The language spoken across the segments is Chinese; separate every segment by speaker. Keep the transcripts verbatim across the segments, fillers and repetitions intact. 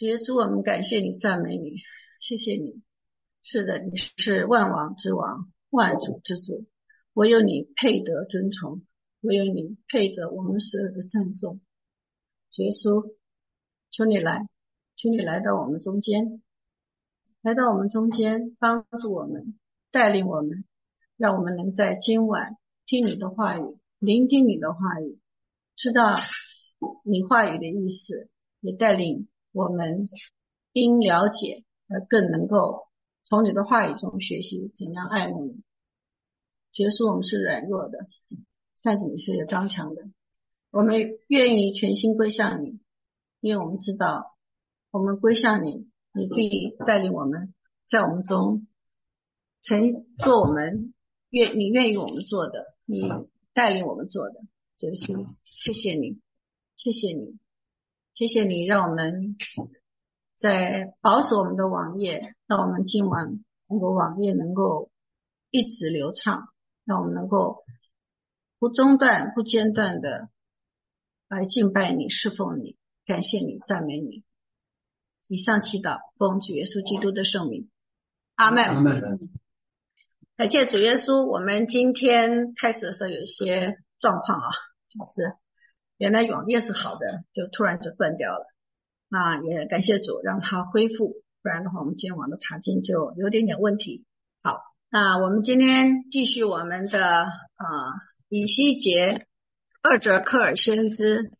Speaker 1: 主耶稣，我们感谢你，赞美你，谢谢你。是的，你是万王之王，万主之主，唯有你配得尊崇，唯有你配得我们所有的赞颂。主耶稣，求你来，求你来到我们中间，来到我们中间，帮助我们，带领我们，让我们能在今晚听你的话语，聆听你的话语，知道你话语的意思，也带领我们因了解而更能够从你的话语中学习怎样爱慕你。主耶稣，我们是软弱的，但是你是有刚强的。我们愿意全心归向你，因为我们知道我们归向你，你必带领我们在我们中曾做我们愿你愿意我们做的，你带领我们做的。主耶稣，谢谢你，谢谢你，谢谢你让我们在保守我们的网页，让我们今晚能够网页能够一直流畅，让我们能够不中断不间断的来敬拜你，侍奉你，感谢你，赞美你。以上祈祷奉主耶稣基督的圣名，阿们。
Speaker 2: 阿们。
Speaker 1: 感谢主耶稣。我们今天开始的时候有一些状况啊，就是原来网页是好的，就突然就断掉了。那也感谢主让它恢复，不然的话我们今天网的查经就有点点问题。好，那我们今天继续我们的啊、呃、以西结二者克尔先知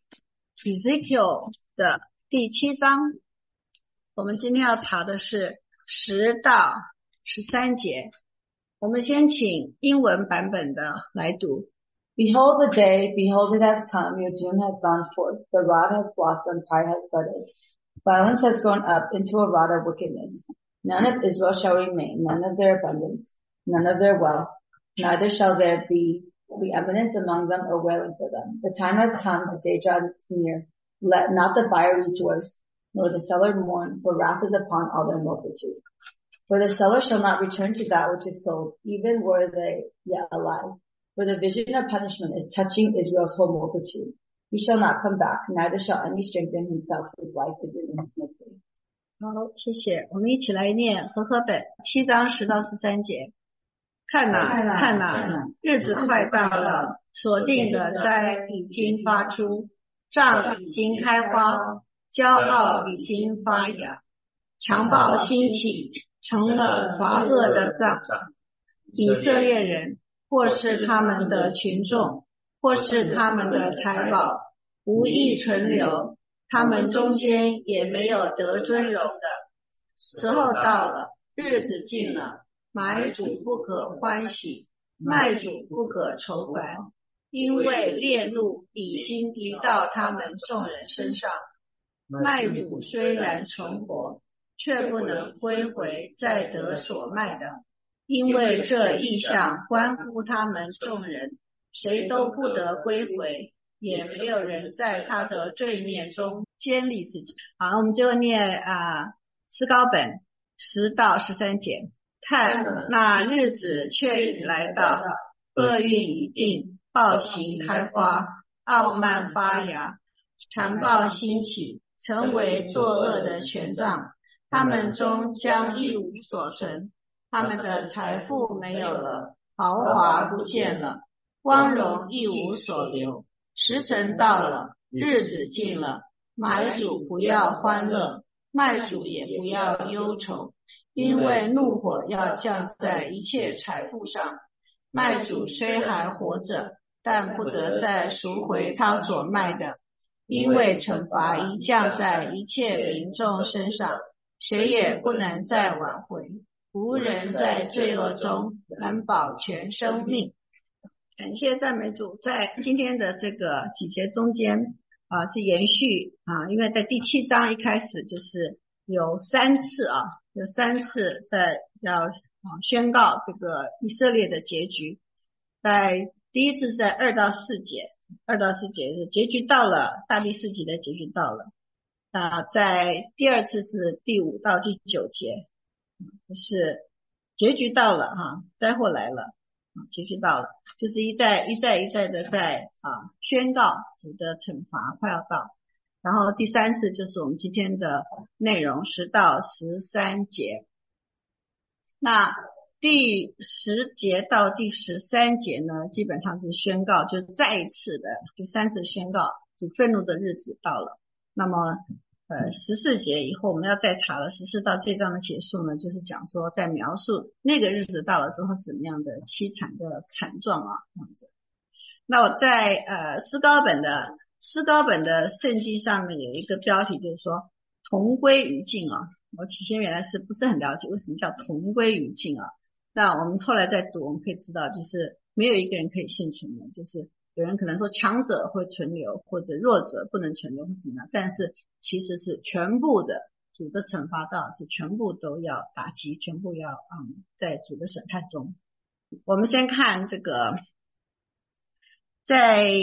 Speaker 1: Ezekiel 的第七章，我们今天要查的是十到十三节。我们先请英文版本的来读。
Speaker 3: Behold the day, behold it has come, your doom has gone forth, the rod has blossomed, pride has budded. Violence has grown up into a rod of wickedness. None of Israel shall remain, none of their abundance, none of their wealth, neither shall there be preeminence among them or wailing for them. The time has come, the day draws near. Let not the buyer rejoice, nor the seller mourn, for wrath is upon all their multitude. For the seller shall not return to that which is sold, even were they yet alive. For the vision of punishment is touching Israel's whole multitude. He shall not come back, neither shall any strengthen himself, whose life is in iniquity.
Speaker 1: 好，谢谢。我们一起来念和合本七章十到十三节。看哪，看哪，日子快到了，所定的灾已经发出，杖已经开花，骄傲已经发芽，强暴兴起，成了罚恶的杖。以色列人或是他们的群众，或是他们的财宝，无意存留，他们中间也没有得尊荣的。时候到了，日子近了，买主不可欢喜，卖主不可愁烦，因为烈怒已经临到他们众人身上。卖主虽然存活，却不能归回再得所卖的，因为这异象关乎他们众人，谁都不得归回，也没有人在他的罪孽中坚立自己。好，我们就念啊诗高本十到十三节。看，那日子却已来到，厄运已定，暴行开花，傲慢发芽，残暴兴起，成为作恶的权杖。他们中将一无所存，他们的财富没有了，豪华不见了，光荣一无所留。时辰到了，日子近了，买主不要欢乐，卖主也不要忧愁，因为怒火要降在一切财富上。卖主虽还活着，但不得再赎回他所卖的，因为惩罚已降在一切民众身上，谁也不能再挽回，无人在罪恶中能保全生命。感谢赞美主，在今天的这个几节中间啊是延续啊，因为在第七章一开始就是有三次啊，有三次在要啊宣告这个以色列的结局。在第一次是在二到四节，二到四节是结局到了，大第四节的结局到了。啊，在第二次是第五到第九节，是结局到了哈，灾祸来了，结局到了，就是一再一再一再的在啊宣告主的惩罚快要到。 然后第三次就是我们今天的内容十到十三节。那第十节到第十三节呢，基本上是宣告，就是再一次的第三次宣告，就愤怒的日子到了。那么呃十四节以后我们要再查了，十四到这章的结束呢，就是讲说在描述那个日子到了之后什么样的凄惨的惨状啊这样子。那我在呃思高本的思高本的圣经上面有一个标题，就是说同归于尽啊。我起先原来是不是很了解为什么叫同归于尽啊？那我们后来再读，我们可以知道，就是没有一个人可以幸存的，就是有人可能说强者会存留，或者弱者不能存留或怎么样，但是其实是全部的主的惩罚到是全部都要打击，全部要嗯在主的审判中。我们先看这个，在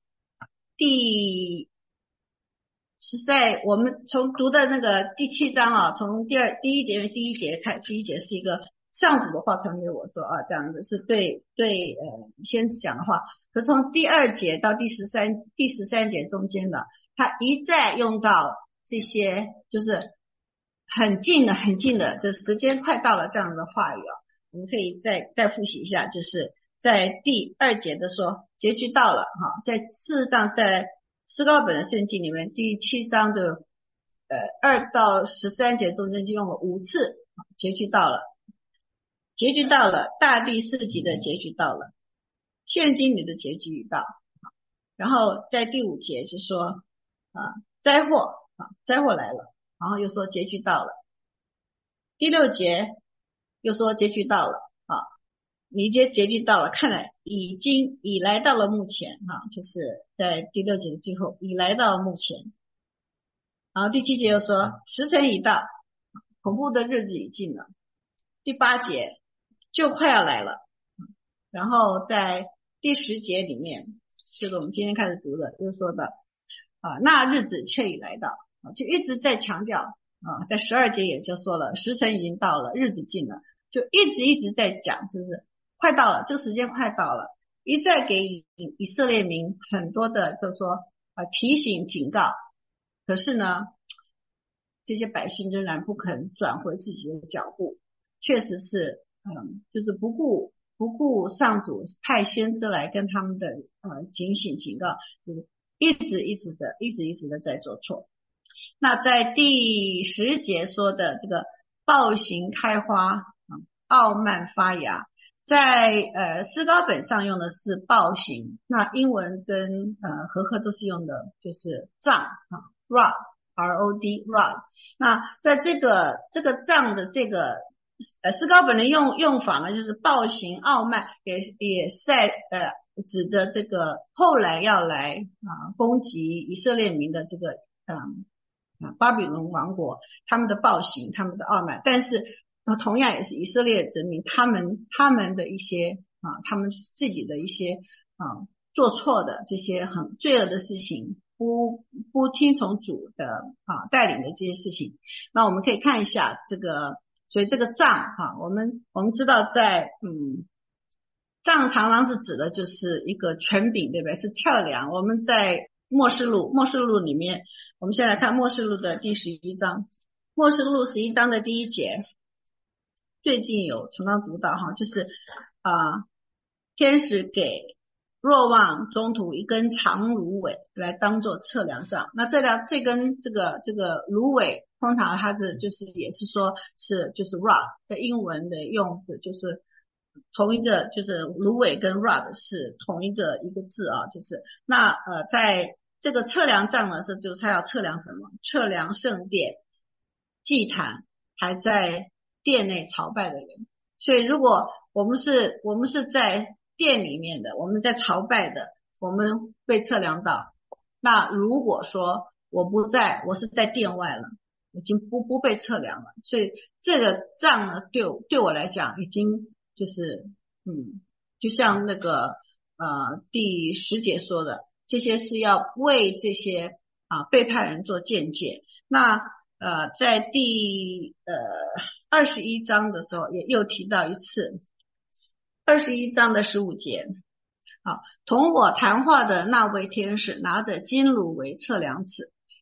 Speaker 1: 第是在我们从读的那个第七章啊，从第二第一节第一节看，第一节是一个上主的话传给我说啊，这样子是对对呃先知讲的话。可从第二节到第十三第十三节中间的，他一再用到这些就是很近的很近的，就时间快到了这样的话语啊，我们可以再再复习一下，就是在第二节的说结局到了哈，在事实上在思高本的圣经里面第七章的呃二到十三节中间就用了五次，结局到了，结局到了，大地四极的结局到了，现今里的结局已到。然后在第五节就说啊灾祸啊灾祸来了，然后又说结局到了。第六节又说结局到了啊，你这结局到了，看来已经已来到了目前哈、啊，就是在第六节的最后已来到了目前。然后第七节又说时辰已到，恐怖的日子已近了。第八节就快要来了。然后在第十节里面，就是我们今天开始读的，又说的啊，那日子却已来到啊，就一直在强调啊，在十二节也就说了，时辰已经到了，日子近了，就一直一直在讲，就是快到了，这个时间快到了，一再给以以色列民很多的就是说啊提醒警告，可是呢，这些百姓仍然不肯转回自己的脚步，确实是嗯，就是不顾。不顾上主派先知来跟他们的呃警醒警告，就是一直一直的一直一直的在做错。那在第十节说的这个暴行开花、嗯、傲慢发芽，在呃思高本上用的是暴行，那英文跟呃和合都是用的就是杖啊 rod R O D rod。 那在这个这个杖的这个呃，思高本的用用法呢，就是暴行傲慢，也也是在呃指着这个后来要来啊攻击以色列民的这个嗯啊巴比伦王国，他们的暴行，他们的傲慢，但是同样也是以色列人民他们他们的一些啊他们自己的一些啊做错的这些很罪恶的事情，不不听从主的啊带领的这些事情。那我们可以看一下这个。所以这个杖哈，我们我们知道在嗯，杖常常是指的就是一个权柄，对不对？是跳梁。我们在默示录默示录里面，我们先来看默示录的第十一章，默示录十一章的第一节，最近有常常读到哈，就是啊、呃，天使给若望中途一根长芦苇来当做测量杖。那这条这根这个这个芦苇。通常它的就是也是说是就是 rod， 在英文的用的就是同一个，就是芦苇跟 rod 是同一个一个字啊，就是那呃在这个测量杖呢是就是它要测量什么？测量圣殿、祭坛还在殿内朝拜的人。所以如果我们是我们是在殿里面的，我们在朝拜的，我们被测量到。那如果说我不在，我是在殿外了。已经不不被测量了，所以这个杖呢，对对我来讲，已经就是嗯，就像那个呃第十节说的，这些是要为这些啊背叛人做鉴戒。那呃在第呃二十一章的时候，也又提到一次，二十一章的十五节，好，同我谈话的那位天使拿着金炉为测量尺。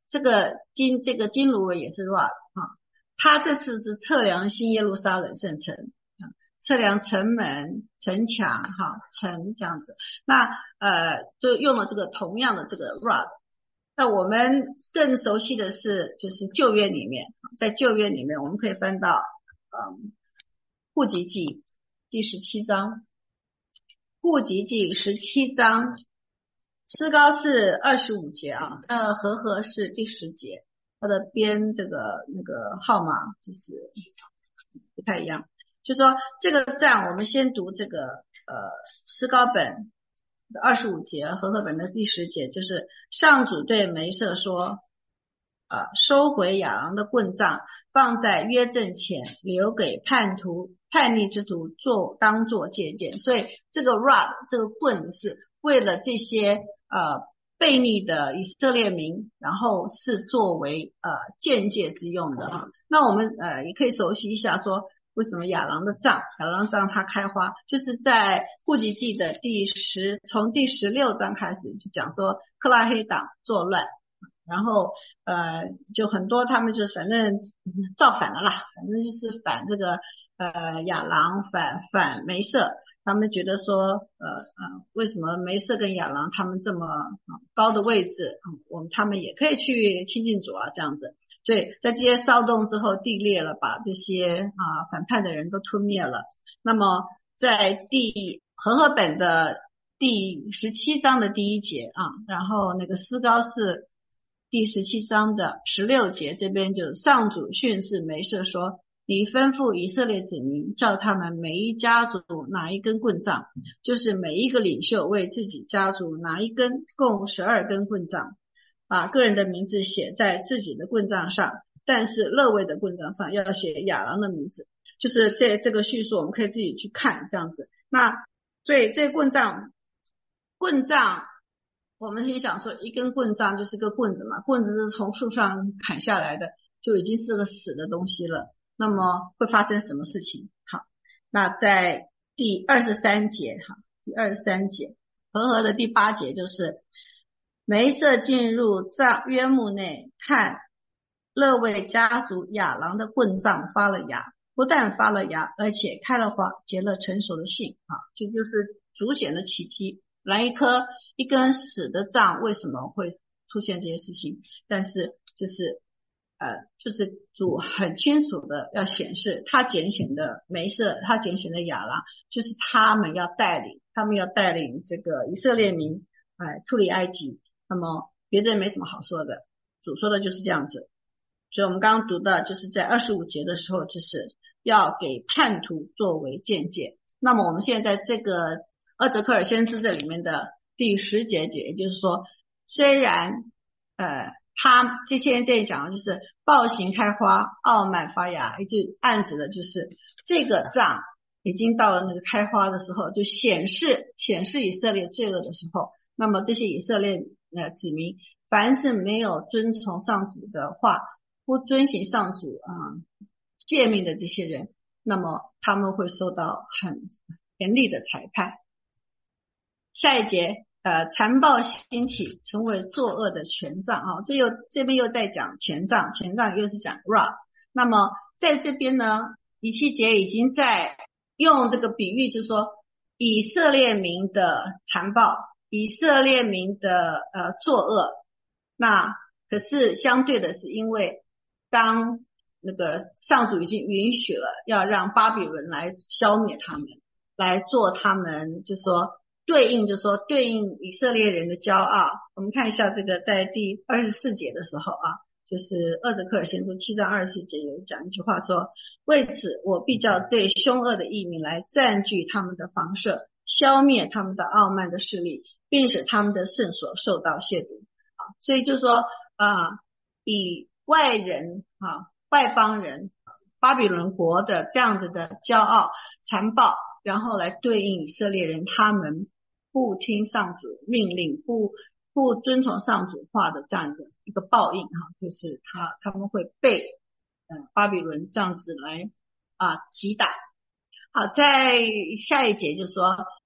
Speaker 1: 这个金这个金芦苇也是 rod 啊，它这次是测量新耶路撒冷圣城啊，测量城门、城墙哈、城这样子。那呃就用了这个同样的这个 rod。那我们更熟悉的是就是旧约里面，在旧约里面我们可以翻到嗯户籍记第十七章，户籍记十七章，诗高是二十五节啊，那和合是第十节，它的编这个那个号码就是不太一样。就说这个站我们先读这个呃诗高本的二十五节，和合本的第十节，就是上主对梅瑟说，呃，收回亚郎的棍杖，放在约正前，留给叛徒叛逆之徒做当做借鉴。所以这个 rod 这个棍子是为了这些呃悖逆的以色列民，然后是作为呃鉴戒之用的哈。那我们呃也可以熟悉一下说，为什么亚郎的杖，亚郎杖它开花，就是在户籍记的第十，从第十六章开始就讲说克拉黑党作乱，然后呃就很多他们就反正造反了啦，反正就是反这个呃亚郎，反反梅瑟。他们觉得说呃呃为什么梅瑟跟亚郎他们这么、呃、高的位置、嗯、我们他们也可以去亲近主啊这样子。所以在这些骚动之后，地裂了，把这些啊反叛的人都吞灭了。那么在第和合本的第十七章的第一节啊，然后那个诗高是第十七章的十六节，这边就上主训示梅瑟说，你吩咐以色列子民，叫他们每一家族拿一根棍杖，就是每一个领袖为自己家族拿一根，共十二根棍杖，把个人的名字写在自己的棍杖上，但是勒位的棍杖上要写亚郎的名字。就是这这个叙述我们可以自己去看这样子。那所以这棍杖棍杖我们先想说一根棍杖就是个棍子嘛，棍子是从树上砍下来的，就已经是个死的东西了，那么会发生什么事情？好，那在第二十三节哈，第二十三节和合的第八节就是梅瑟进入帐约幕内，看勒位家族亚郎的棍杖发了芽，不但发了芽，而且开了花，结了成熟的杏啊，这就是主显的奇迹。来一颗一根死的杖为什么会出现这些事情？但是就是呃，就是主很清楚的要显示他拣选的梅瑟，他拣选的亚郎，就是他们要带领，他们要带领这个以色列民哎脱离埃及。那么别的没什么好说的，主说的就是这样子。所以我们刚刚读的就是在二十五节的时候，就是要给叛徒作为鉴戒。那么我们现在在这个厄泽克尔先知这里面的第十节节，也就是说，虽然呃他这些人这里讲的就是暴行开花，傲慢发芽，也就暗指的就是这个杖已经到了那个开花的时候，就显示显示以色列罪恶的时候。那么这些以色列呃子民，凡是没有遵从上主的话，不遵行上主啊、呃、诫命的这些人，那么他们会受到很严厉的裁判。下一节呃残暴兴起，成为作恶的权杖啊，这又这边又在讲权杖，权杖又是讲 rod。那么在这边呢，以西结已经在用这个比喻，就是说以色列民的残暴，以色列民的呃作恶。那可是相对的是，因为当那个上主已经允许了要让巴比伦来消灭他们，来做他们就是说对应就是说对应以色列人的骄傲。我们看一下这个在第二十四节的时候啊，就是厄泽克尔先知七章二十四节有讲一句话说，为此我必叫最凶恶的异民来占据他们的房舍，消灭他们的傲慢的势力，并使他们的圣所受到亵渎啊。所以就是说啊，以外人啊外邦人巴比伦国的这样子的骄傲残暴，然后来对应以色列人他们不听上主命令，不不遵从上主话的这样的一个报应哈，就是他他们会被呃巴比伦这样子来啊击打。好，在下一节就说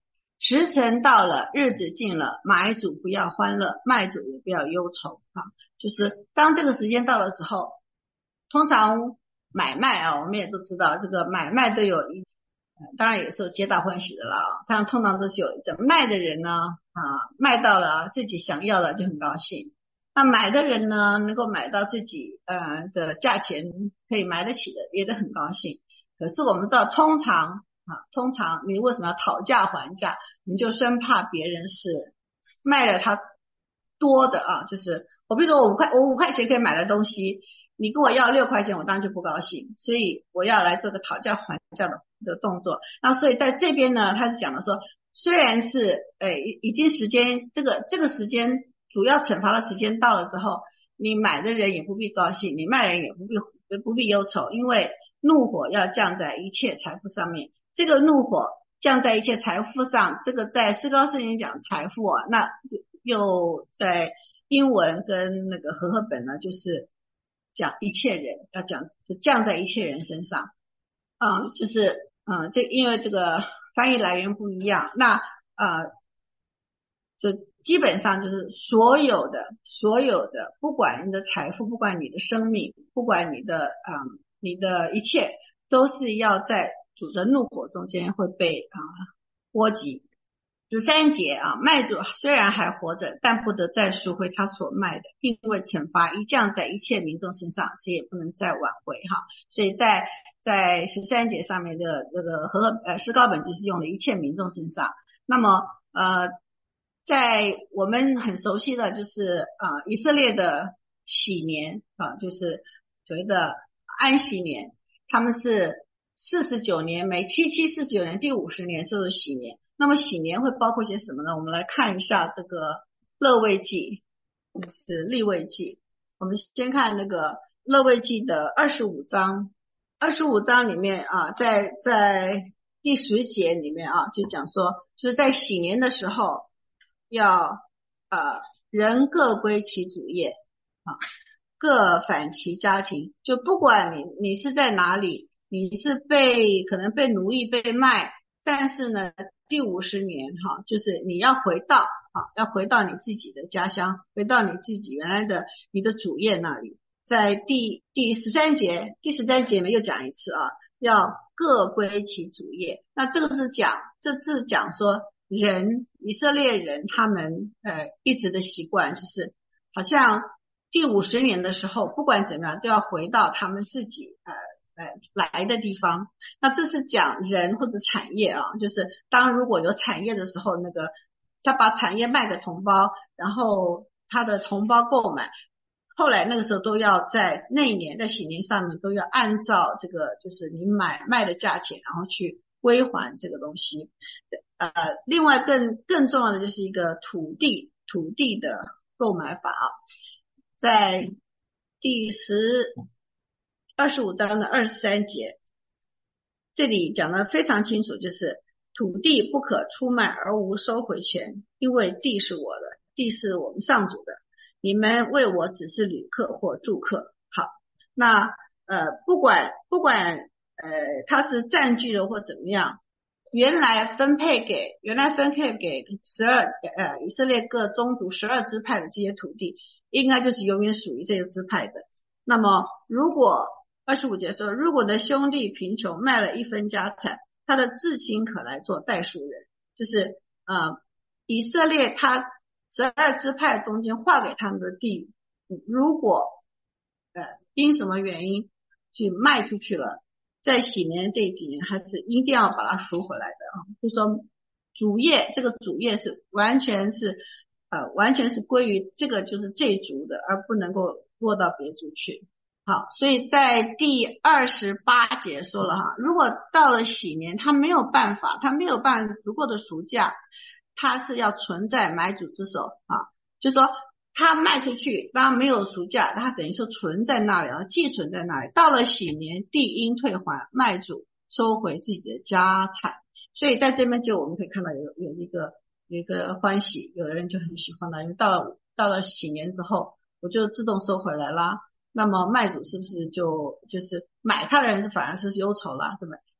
Speaker 1: 时辰到了，日子近了，买主不要欢乐，卖主也不要忧愁啊。就是当这个时间到的时候，通常买卖啊，我们也都知道，这个买卖都有一，当然有时候皆大欢喜的啦。但通常都是有这卖的人呢啊，卖到了自己想要的就很高兴。那买的人呢，能够买到自己呃的价钱可以买得起的，也都很高兴。可是我们知道，通常啊，通常你为什么要讨价还价？你就生怕别人是卖了他多的啊，就是我比如说我五块，我五块钱可以买的东西，你跟我要六块钱，我当然就不高兴，所以我要来做个讨价还价的的动作。那所以在这边呢，他是讲的说，虽然是诶已经时间这个这个时间主要惩罚的时间到了之后，你买的人也不必高兴，你卖人也不必不必忧愁，因为怒火要降在一切财富上面。这个怒火降在一切财富上，这个在诗高圣经讲财富啊，那又在英文跟那个和合本呢，就是讲一切人，要讲就降在一切人身上啊、嗯，就是嗯，这因为这个翻译来源不一样，那呃，就基本上就是所有的所有的，不管你的财富，不管你的生命，不管你的嗯你的一切，都是要在主的怒火中间会被啊波及。十三节啊，卖主虽然还活着，但不得再赎回他所卖的，因为惩罚一降在一切民众身上，谁也不能再挽回哈。所以在在十三节上面的这个和呃诗高本就是用了一切民众身上。那么呃，在我们很熟悉的就是啊、呃、以色列的喜年啊，就是所谓的安息年，他们是四十九年，每七七四十九年，第五十年是喜年。那么喜年会包括些什么呢？我们来看一下这个勒未记，就是利未记。我们先看那个勒未记的二十五章，二十五章里面啊，在在第十节里面啊，就讲说，就是在喜年的时候，要呃人各归其主业啊，各返其家庭，就不管你你是在哪里，你是被可能被奴役被卖，但是呢，第五十年哈，就是你要回到啊，要回到你自己的家乡，回到你自己原来的你的主业那里。在第第十三节，第十三节里面又讲一次啊，要各归其主业。那这个是讲，这是讲说人以色列人他们呃一直的习惯，就是好像第五十年的时候，不管怎么样都要回到他们自己呃。呃，来的地方，那这是讲人或者产业啊，就是当如果有产业的时候，那个他把产业卖给同胞，然后他的同胞购买，后来那个时候都要在那一年在喜年上面都要按照这个就是你买卖的价钱，然后去归还这个东西。呃，另外更更重要的就是一个土地土地的购买法啊，在第十。二十五章的二十三节，这里讲得非常清楚，就是土地不可出卖而无收回权，因为地是我的，地是我们上主的，你们为我只是旅客或住客。好，那呃不管不管呃它是占据的或怎么样，原来分配给原来分配给十二呃以色列各宗族十二支派的这些土地，应该就是永远属于这个支派的。那么如果二十五节说，如果的兄弟贫穷，卖了一分家产，他的至亲可来做代赎人，就是呃以色列他十二支派中间划给他们的地，如果呃因什么原因去卖出去了，在喜年这几年还是一定要把它赎回来的啊。就是说主业，这个主业是完全是呃完全是归于这个就是这族的，而不能够落到别族去。好，所以在第二十八节说了哈，如果到了喜年，他没有办法，他没有办法足够的赎价，他是要存在买主之手啊，就是说他卖出去，当然没有赎价，他等于说存在那里，然后寄存在那里，到了喜年，地应退还，卖主收回自己的家产。所以在这边就我们可以看到有有一个有一个欢喜，有的人就很喜欢了，因为到了到了喜年之后，我就自动收回来啦。那么卖主是不是就就是买他的人是反而是忧愁了，对不对？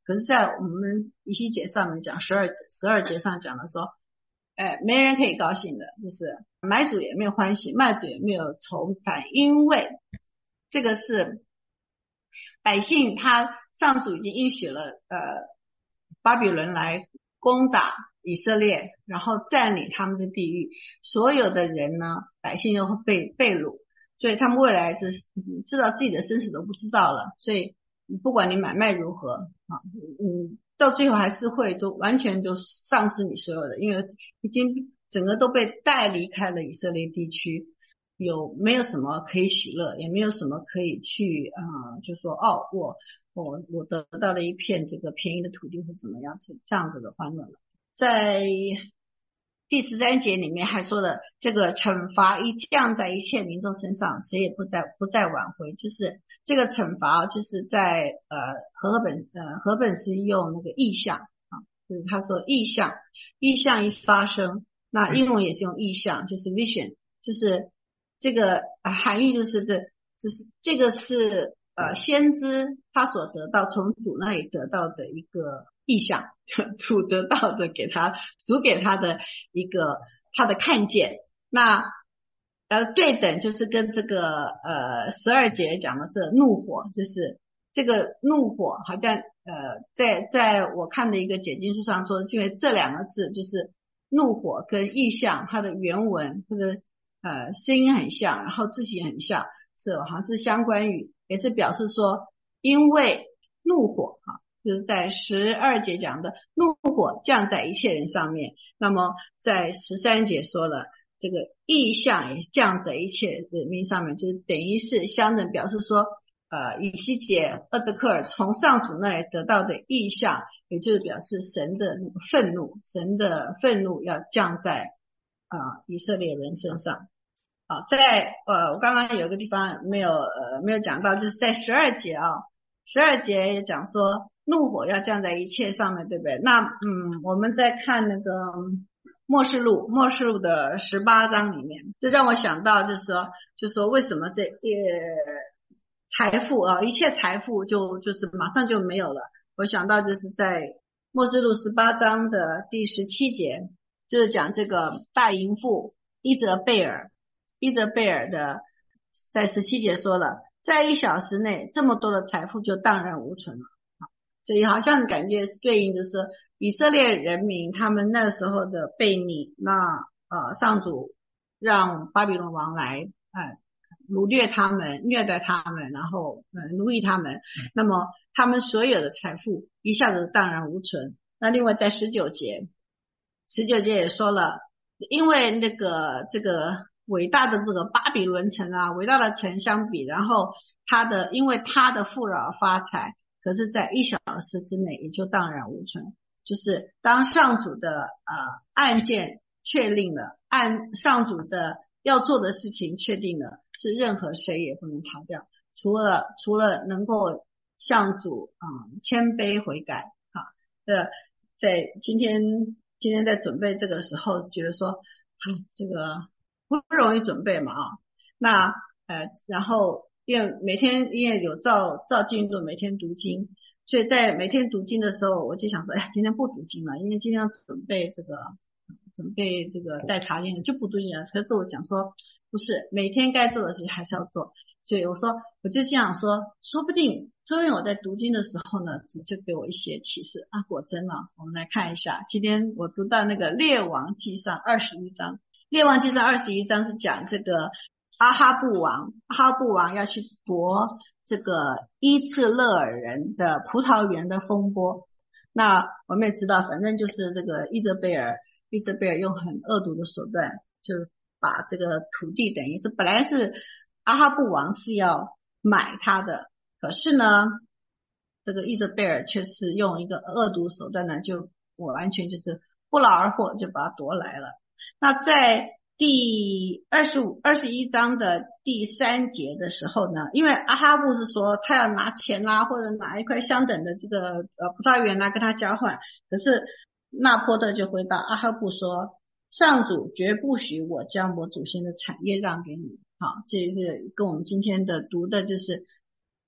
Speaker 1: 可是在我们以西结上面讲十二十二节上讲的说，哎，没人可以高兴的，就是买主也没有欢喜，卖主也没有愁烦，因为这个是百姓他上主已经应许了呃巴比伦来攻打以色列，然后占领他们的地域，所有的人呢百姓又会被被掳，所以他们未来就是知道自己的生死都不知道了，所以不管你买卖如何啊，嗯，到最后还是会都完全都丧失你所有的，因为已经整个都被带离开了以色列地区，有没有什么可以喜乐，也没有什么可以去啊、呃，就说哦，我我我得到了一片这个便宜的土地或怎么样子这样子的欢乐了。在第十三节里面还说了，这个惩罚一降在一切民众身上，谁也不再不再挽回，就是这个惩罚就是在呃和合本呃和本是用那个意象啊，就是他说意象意象一发生，那英文也是用意象，就是 vision， 就是这个、呃、含义就是这就是这个是呃先知他所得到从主那里得到的一个意象，主得到的给他主给他的一个他的看见。那呃对等就是跟这个呃十二节讲的这怒火，就是这个怒火好像呃在在我看的一个解经书上说，因为这两个字就是怒火跟意象，它的原文或者呃声音很像，然后字形很像，是好像是相关语，也是表示说因为怒火啊，就是在十二节讲的怒火降在一切人上面，那么在十三节说了这个意象也降在一切人民上面，就是等于是相等表示说呃以西结厄泽克尔从上主那里得到的意象，也就是表示神的那个愤怒，神的愤怒要降在啊、呃、以色列人身上。好，在呃我刚刚有一个地方没有呃没有讲到，就是在十二节啊，十二节也讲说怒火要降在一切上面，对不对？那嗯我们在看那个默示录默示录的十八章里面，这让我想到就是说就是说为什么这呃财富啊一切财富就就是马上就没有了。我想到就是在默示录十八章的第十七节，就是讲这个大淫妇伊泽贝尔伊泽贝尔的，在十七节说了，在一小时内这么多的财富就荡然无存了。所以好像感觉是对应就是以色列人民他们那时候的悖逆，那呃上主让巴比伦王来呃掳掠他们，虐待他们，然后呃奴役他们，那么他们所有的财富一下子荡然无存。那另外在十九节十九节也说了，因为那个这个伟大的这个巴比伦城啊，伟大的城相比，然后他的因为他的富饶发财，可是在一小时之内也就荡然无存。就是当上主的呃案件确定了，按上主的要做的事情确定了，是任何谁也不能逃掉，除了除了能够向主嗯谦卑悔改啊的。在今天今天在准备这个时候觉得说啊这个不容易准备嘛啊，那呃然后因为每天因为有照照进度每天读经，所以在每天读经的时候我就想说，哎，今天不读经了，因为今天要准备这个准备这个带查验的就不读经了。可是我讲说不是，每天该做的事情还是要做，所以我说我就这样说，说不定昨天我在读经的时候呢就给我一些启示啊，果真了。我们来看一下，今天我读到那个列王记上二十一章，列王记上二十一章是讲这个阿哈布王阿哈布王要去夺这个伊次勒尔人的葡萄园的风波。那我们也知道，反正就是这个伊泽贝尔伊泽贝尔用很恶毒的手段，就把这个土地等于是本来是阿哈布王是要买他的，可是呢这个伊泽贝尔却是用一个恶毒手段呢，就我完全就是不劳而获，就把它夺来了。那在第二十五、二十一章的第三节的时候呢，因为阿哈布是说他要拿钱啦，或者拿一块相等的这个呃葡萄园啦跟他交换，可是纳波特就回答阿哈布说，上主绝不许我将我祖先的产业让给你。好，这是跟我们今天的读的就是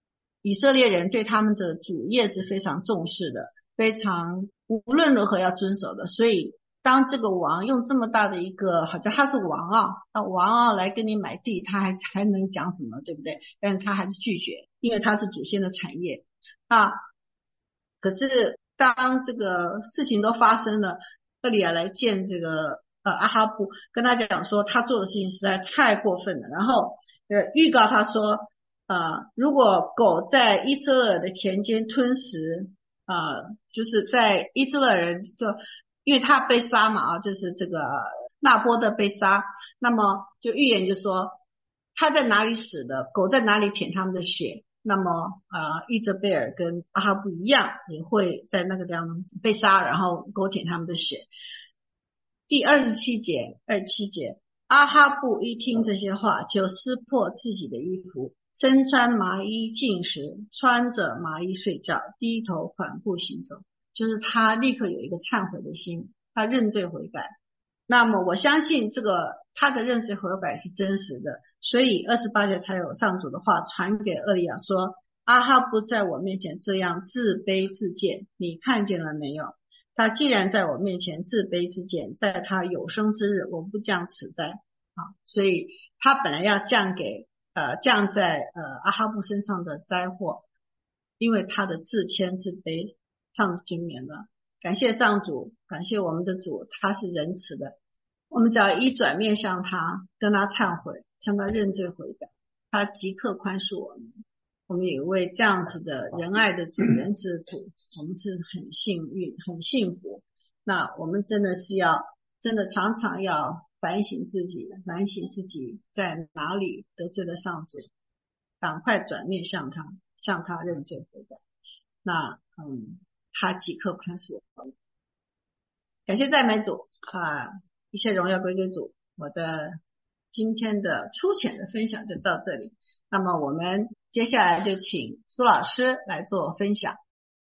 Speaker 1: 以色列人对他们的主业是非常重视的，非常无论如何要遵守的。所以当这个王用这么大的一个，好像他是王啊，那王啊来跟你买地，他还还能讲什么，对不对？但是他还是拒绝，因为他是祖先的产业啊。可是当这个事情都发生了，厄里亚来见这个呃阿哈布，跟他讲说他做的事情实在太过分了，然后呃预告他说呃如果狗在以色列的田间吞食呃就是在以色列人就因为他被杀嘛啊，就是这个纳波的被杀，那么就预言就说他在哪里死的，狗在哪里舔他们的血，那么呃伊泽贝尔跟阿哈布一样也会在那个地方被杀，然后狗舔他们的血。第二十七节二十七节，阿哈布一听这些话，就撕破自己的衣服，身穿麻衣进食，穿着麻衣睡觉，低头缓步行走。就是他立刻有一个忏悔的心，他认罪悔改。那么我相信这个他的认罪悔改是真实的，所以二十八节才有上主的话传给厄利亚说，阿哈布在我面前这样自卑自贱，你看见了没有？他既然在我面前自卑自贱，在他有生之日我不降此灾啊！所以他本来要降给呃降在呃阿哈布身上的灾祸，因为他的自谦自卑，上主均免了。感谢上主，感谢我们的主，他是仁慈的。我们只要一转面向他，跟他忏悔，向他认罪悔改，他即刻宽恕我们。我们有一位这样子的仁爱的主，仁慈的主，我们是很幸运很幸福。那我们真的是要真的常常要反省自己，反省自己在哪里得罪了上主，赶快转面向他，向他认罪悔改。那嗯他即刻宽恕我们。感谢赞美主啊，一切荣耀归给主。我的今天的粗浅的分享就到这里，那么我们接下来就请苏老师来做分享。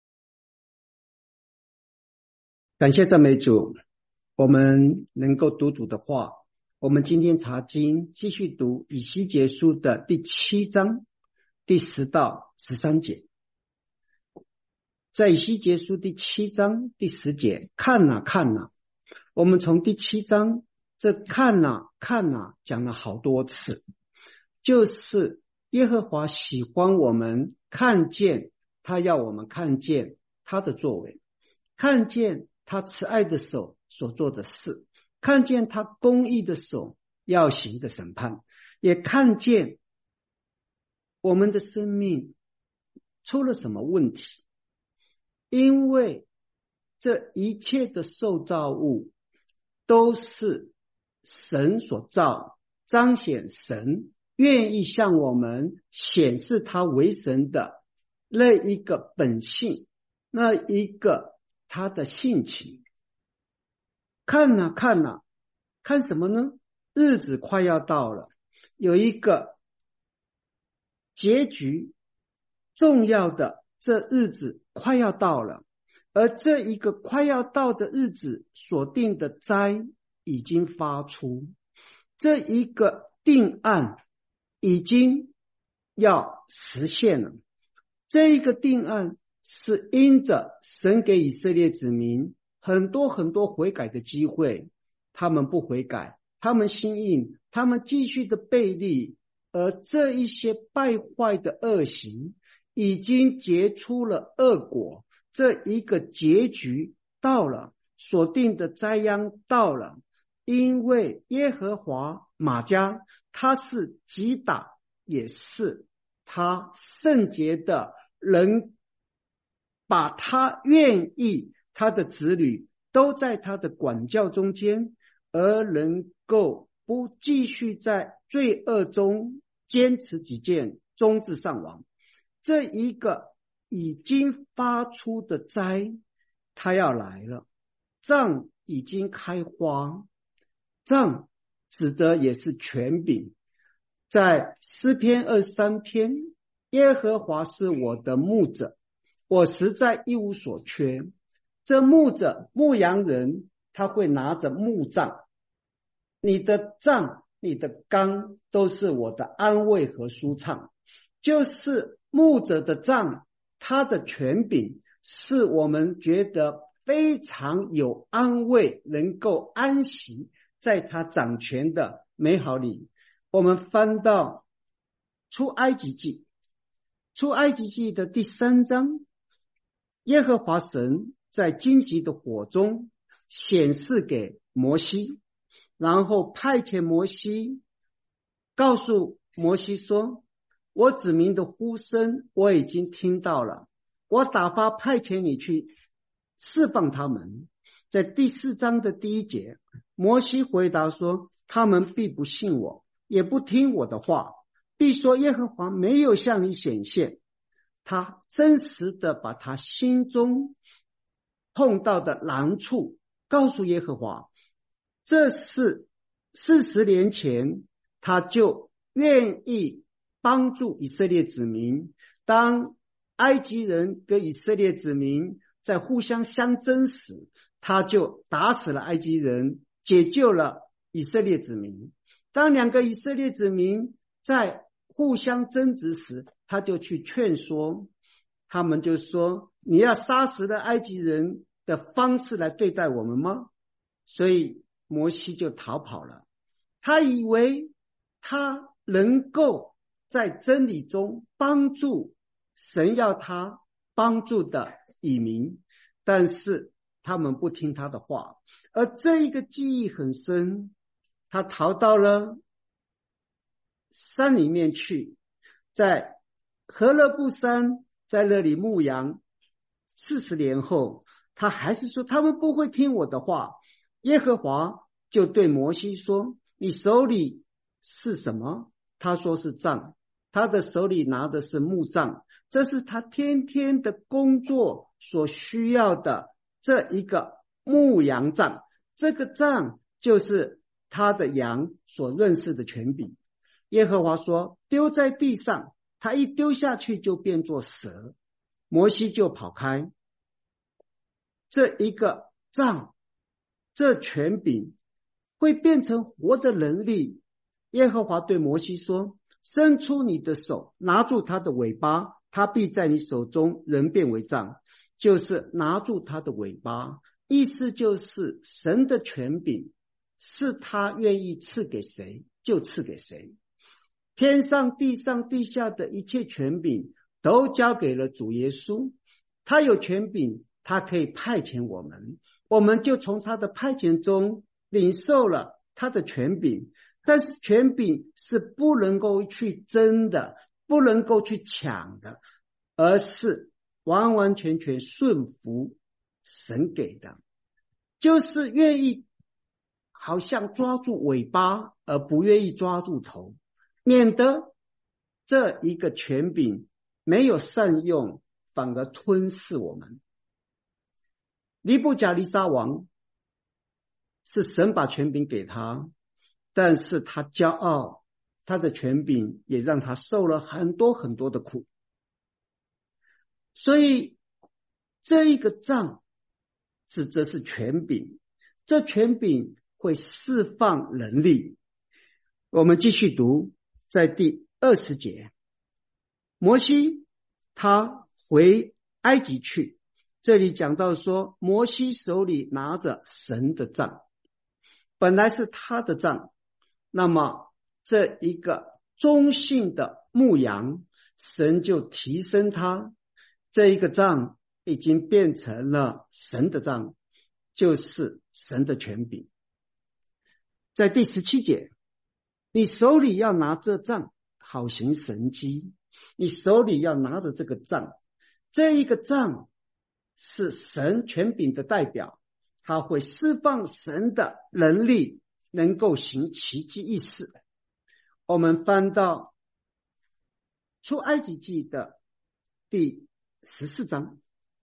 Speaker 2: 感谢赞美主，我们能够读主的话。我们今天查经继续读以西结书的第七章第十到十三节。在以西结书第七章第十节，看哪看哪，我们从第七章这看哪看哪讲了好多次，就是耶和华喜欢我们看见，他要我们看见他的作为，看见他慈爱的手所做的事，看见他公义的手要行的审判，也看见我们的生命出了什么问题。因为这一切的受造物都是神所造，彰显神愿意向我们显示他为神的那一个本性，那一个他的性情。看哪看哪，看什么呢？日子快要到了，有一个结局重要的，这日子快要到了，而这一个快要到的日子所定的灾已经发出，这一个定案已经要实现了。这一个定案是因着神给以色列子民很多很多悔改的机会，他们不悔改，他们心硬，他们继续的悖逆，而这一些败坏的恶行已经结出了恶果，这一个结局到了，所定的灾殃到了。因为耶和华玛迦他是击打，也是他圣洁的人，把他愿意他的子女都在他的管教中间，而能够不继续在罪恶中坚持己见，终至丧亡。这一个已经发出的灾他要来了，杖已经开花，杖指的也是权柄。在诗篇二十三篇，耶和华是我的牧者，我实在一无所缺。这牧者牧羊人他会拿着牧杖，你的杖你的竿都是我的安慰和舒畅，就是牧者的杖，他的权柄是我们觉得非常有安慰，能够安息在他掌权的美好里。我们翻到出埃及记，出埃及记的第三章，耶和华神在荆棘的火中显示给摩西，然后派遣摩西，告诉摩西说，我子民的呼声我已经听到了，我打发派遣你去释放他们。在第四章的第一节，摩西回答说，他们必不信我，也不听我的话，必说耶和华没有向你显现。他真实的把他心中碰到的难处告诉耶和华。这是四十年前他就愿意帮助以色列子民，当埃及人跟以色列子民在互相相争时，他就打死了埃及人，解救了以色列子民。当两个以色列子民在互相争执时，他就去劝说他们，就说你要杀死了埃及人的方式来对待我们吗？所以摩西就逃跑了。他以为他能够在真理中帮助神要他帮助的以民，但是他们不听他的话。而这一个记忆很深，他逃到了山里面去，在何勒布山，在那里牧羊。四十年后，他还是说他们不会听我的话。耶和华就对摩西说，你手里是什么？他说是杖，他的手里拿的是木杖，这是他天天的工作所需要的这一个牧羊杖。这个杖就是他的羊所认识的权柄。耶和华说，丢在地上，他一丢下去就变作蛇，摩西就跑开。这一个杖，这权柄会变成活的能力。耶和华对摩西说，伸出你的手，拿住他的尾巴，他必在你手中人变为杖。就是拿住他的尾巴，意思就是神的权柄是他愿意赐给谁就赐给谁。天上地上地下的一切权柄都交给了主耶稣，他有权柄，他可以派遣我们，我们就从他的派遣中领受了他的权柄。但是权柄是不能够去争的，不能够去抢的，而是完完全全顺服神给的，就是愿意好像抓住尾巴而不愿意抓住头，免得这一个权柄没有善用，反而吞噬我们。尼布甲尼撒王是神把权柄给他，但是他骄傲，他的权柄也让他受了很多很多的苦。所以这一个杖指的是权柄，这权柄会释放能力。我们继续读，在第二十节，摩西他回埃及去，这里讲到说，摩西手里拿着神的杖，本来是他的杖，那么这一个忠信的牧羊，神就提升他，这一个杖已经变成了神的杖，就是神的权柄。在第十七节，你手里要拿这杖，好行神迹。你手里要拿着这个杖，这一个杖是神权柄的代表，它会释放神的能力，能够行奇迹异事。我们翻到出埃及记的第十四章，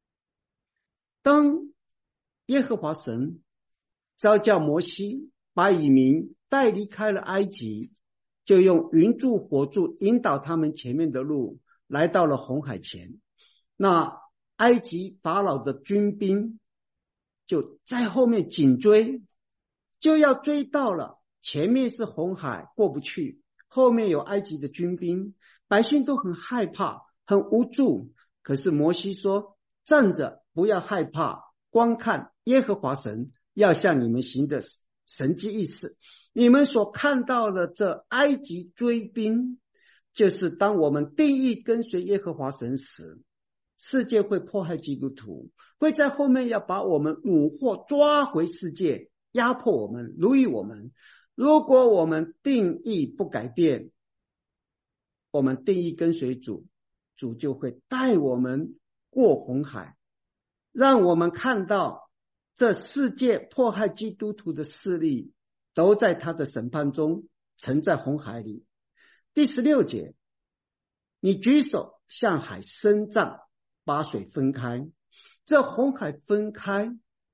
Speaker 2: 当耶和华神召叫摩西把以民带离开了埃及，就用云柱火柱引导他们前面的路，来到了红海前。那埃及法老的军兵就在后面紧追，就要追到了，前面是红海过不去，后面有埃及的军兵，百姓都很害怕， 很无助。可是摩西说，站着不要害怕，观看耶和华神要向你们行的神迹异事。你们所看到的这埃及追兵，就是当我们定义跟随耶和华神时，世界会迫害基督徒，会在后面要把我们掳获抓回世界，压迫我们，奴役我们。如果我们定义不改变，我们定义跟随主，主就会带我们过红海，让我们看到这世界迫害基督徒的势力都在他的审判中沉在红海里。第十六节，你举手向海伸杖，把水分开。这红海分开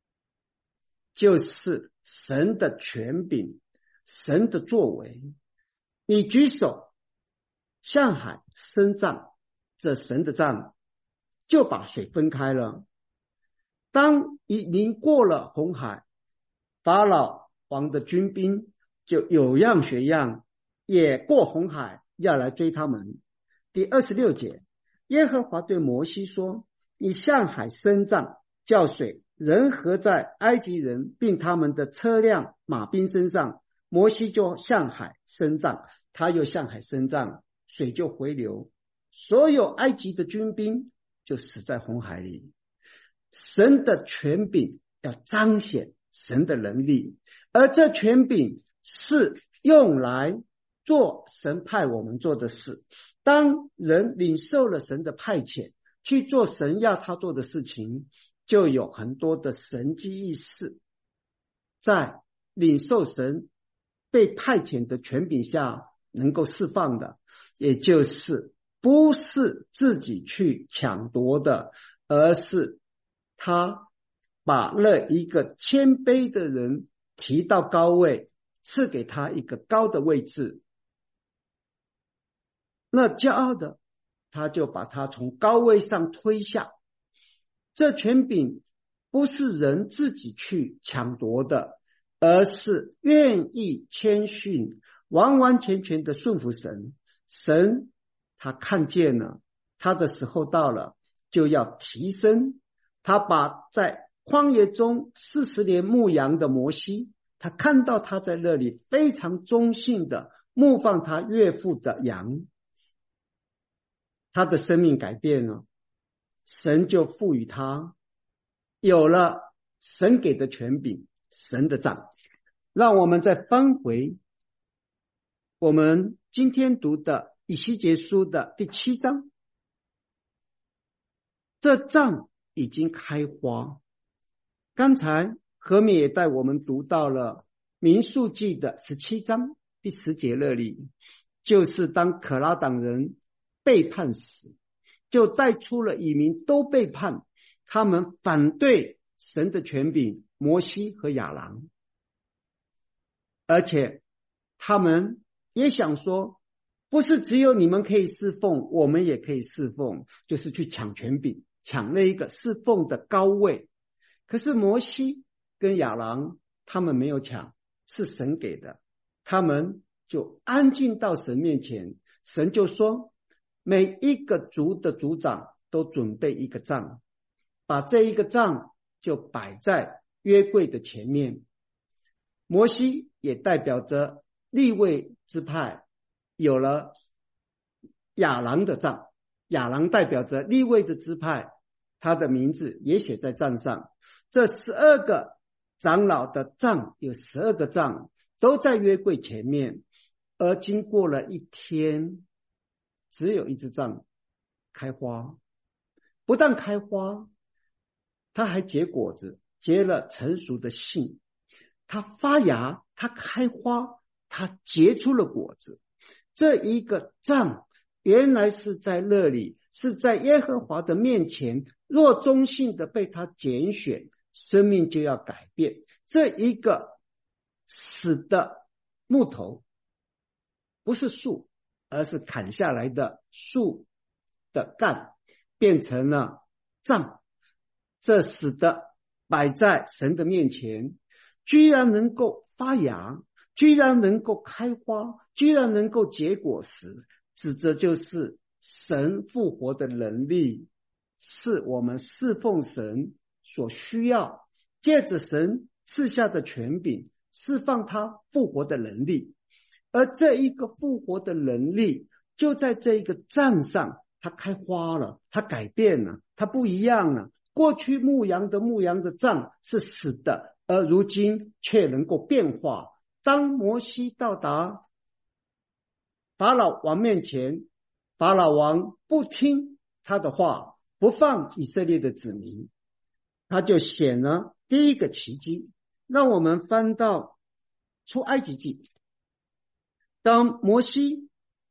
Speaker 2: 就是神的权柄，神的作为。你举手向海伸杖，这神的杖就把水分开了。当您过了红海，法老王的军兵就有样学样，也过红海要来追他们。第二十六节，耶和华对摩西说，你向海伸杖，叫水人合在埃及人并他们的车辆马兵身上。摩西就向海伸杖，他又向海伸杖，水就回流，所有埃及的军兵就死在红海里。神的权柄要彰显神的能力，而这权柄是用来做神派我们做的事。当人领受了神的派遣，去做神要他做的事情，就有很多的神迹异事。在领受神被派遣的权柄下能够释放的，也就是不是自己去抢夺的，而是他把那一个谦卑的人提到高位，赐给他一个高的位置。那骄傲的，他就把他从高位上推下。这权柄不是人自己去抢夺的，而是愿意谦逊，完完全全的顺服神。神他看见了，他的时候到了，就要提升。他把在旷野中四十年牧羊的摩西，他看到他在那里非常忠信的牧放他岳父的羊，他的生命改变了，神就赋予他有了神给的权柄，神的杖。让我们再翻回我们今天读的以西结书的第七章，这杖已经开花。刚才何美也带我们读到了民数记的十七章第十节那里，就是当可拉党人背叛时，就带出了以民都背叛，他们反对神的权柄，摩西和亚郎，而且他们也想说，不是只有你们可以侍奉，我们也可以侍奉，就是去抢权柄，抢那一个侍奉的高位。可是摩西跟亚郎他们没有抢，是神给的，他们就安静到神面前。神就说，每一个族的族长都准备一个杖，把这一个杖就摆在约柜的前面。摩西也代表着利未支派有了亚郎的杖，亚郎代表着利未的支派，他的名字也写在杖上。这十二个长老的杖，有十二个杖都在约柜前面，而经过了一天，只有一只杖开花。不但开花，它还结果子，结了成熟的杏。它发芽，它开花，它结出了果子。这一个杖原来是在那里，是在耶和华的面前，若忠信的被他拣选，生命就要改变。这一个死的木头不是树，而是砍下来的树的干，变成了杖。这死的摆在神的面前，居然能够发芽，居然能够开花，居然能够结果实，指着就是神复活的能力是我们侍奉神所需要，借着神赐下的权柄释放他复活的能力，而这一个复活的能力就在这一个杖上它开花了，它改变了，它不一样了。过去牧羊的牧羊的杖是死的，而如今却能够变化。当摩西到达法老王面前，法老王不听他的话，不放以色列的子民，他就显了第一个奇迹。让我们翻到出埃及记，当摩西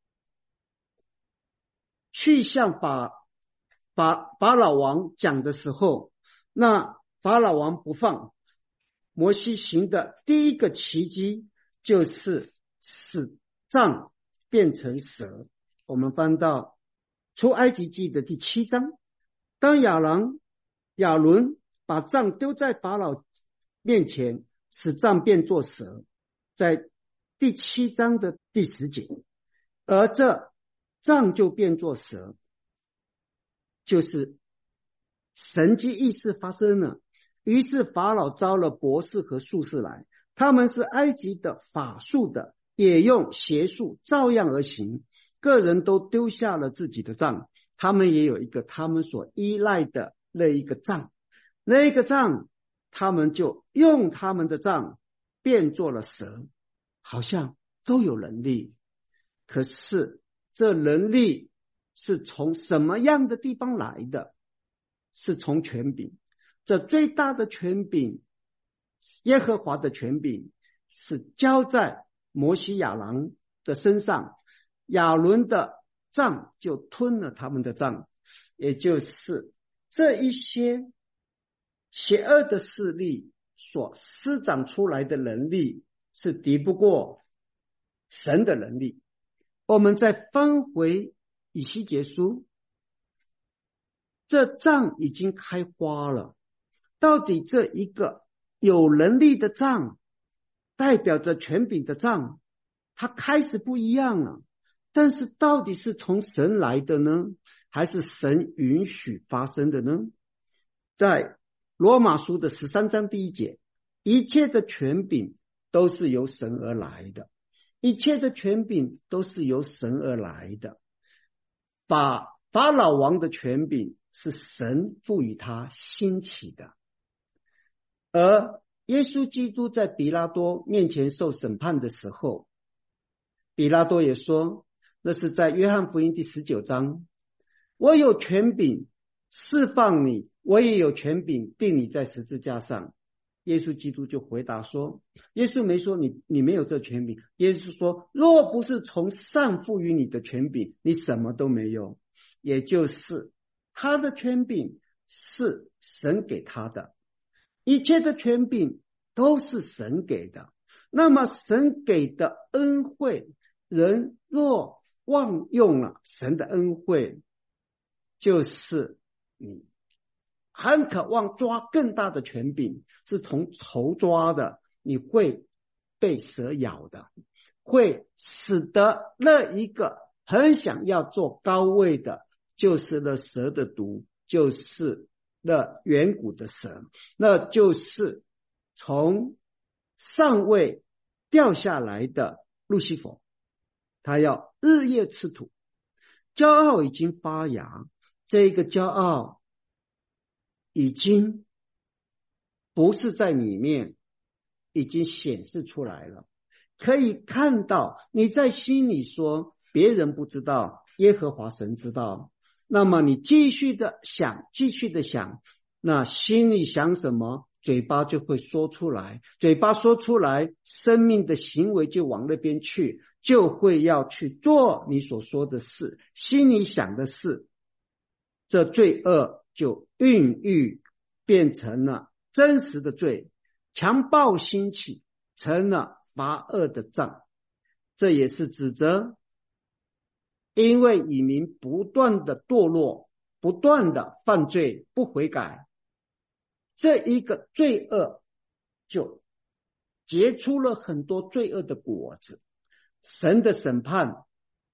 Speaker 2: 去向法法法老王讲的时候，那法老王不放，摩西行的第一个奇迹就是使杖变成蛇。我们翻到出埃及记的第七章，当亚郎亚伦把杖丢在法老面前，使杖变作蛇，在第七章的第十节，而这杖就变作蛇，就是神迹异事发生了。于是法老招了博士和术士来，他们是埃及的法术的，也用邪术照样而行，个人都丢下了自己的杖，他们也有一个他们所依赖的那一个杖，那一个杖他们就用他们的杖变作了蛇，好像都有能力。可是这能力是从什么样的地方来的？是从权柄。这最大的权柄，耶和华的权柄是交在摩西亚郎的身上，亚伦的杖就吞了他们的杖，也就是这一些邪恶的势力所施展出来的能力是敌不过神的能力。我们再翻回以西结书，这杖已经开花了，到底这一个有能力的杖代表着权柄的杖，它开始不一样了。但是到底是从神来的呢，还是神允许发生的呢？在罗马书的十三章第一节，一切的权柄都是由神而来的，一切的权柄都是由神而来的。法法老王的权柄是神赋予他兴起的，而耶稣基督在比拉多面前受审判的时候，比拉多也说，那是在约翰福音第十九章，我有权柄释放你，我也有权柄钉你在十字架上。耶稣基督就回答说，耶稣没说你你没有这权柄，耶稣说，若不是从上赋予你的权柄，你什么都没有。也就是他的权柄是神给他的，一切的权柄都是神给的。那么神给的恩惠，人若忘用了神的恩惠，就是你很渴望抓更大的权柄，是从头抓的，你会被蛇咬的，会使得那一个很想要做高位的，就是那蛇的毒，就是那远古的蛇，那就是从上位掉下来的路西弗，他要日夜吃土，骄傲已经发芽，这个骄傲已经不是在里面，已经显示出来了，可以看到你在心里说别人不知道，耶和华神知道，那么你继续的想，继续的想，那心里想什么，嘴巴就会说出来，嘴巴说出来，生命的行为就往那边去，就会要去做你所说的事，心里想的事，这罪恶就孕育变成了真实的罪，强暴兴起，成了罚恶的杖。这也是指责，因为以民不断的堕落，不断的犯罪，不悔改，这一个罪恶就结出了很多罪恶的果子。神的审判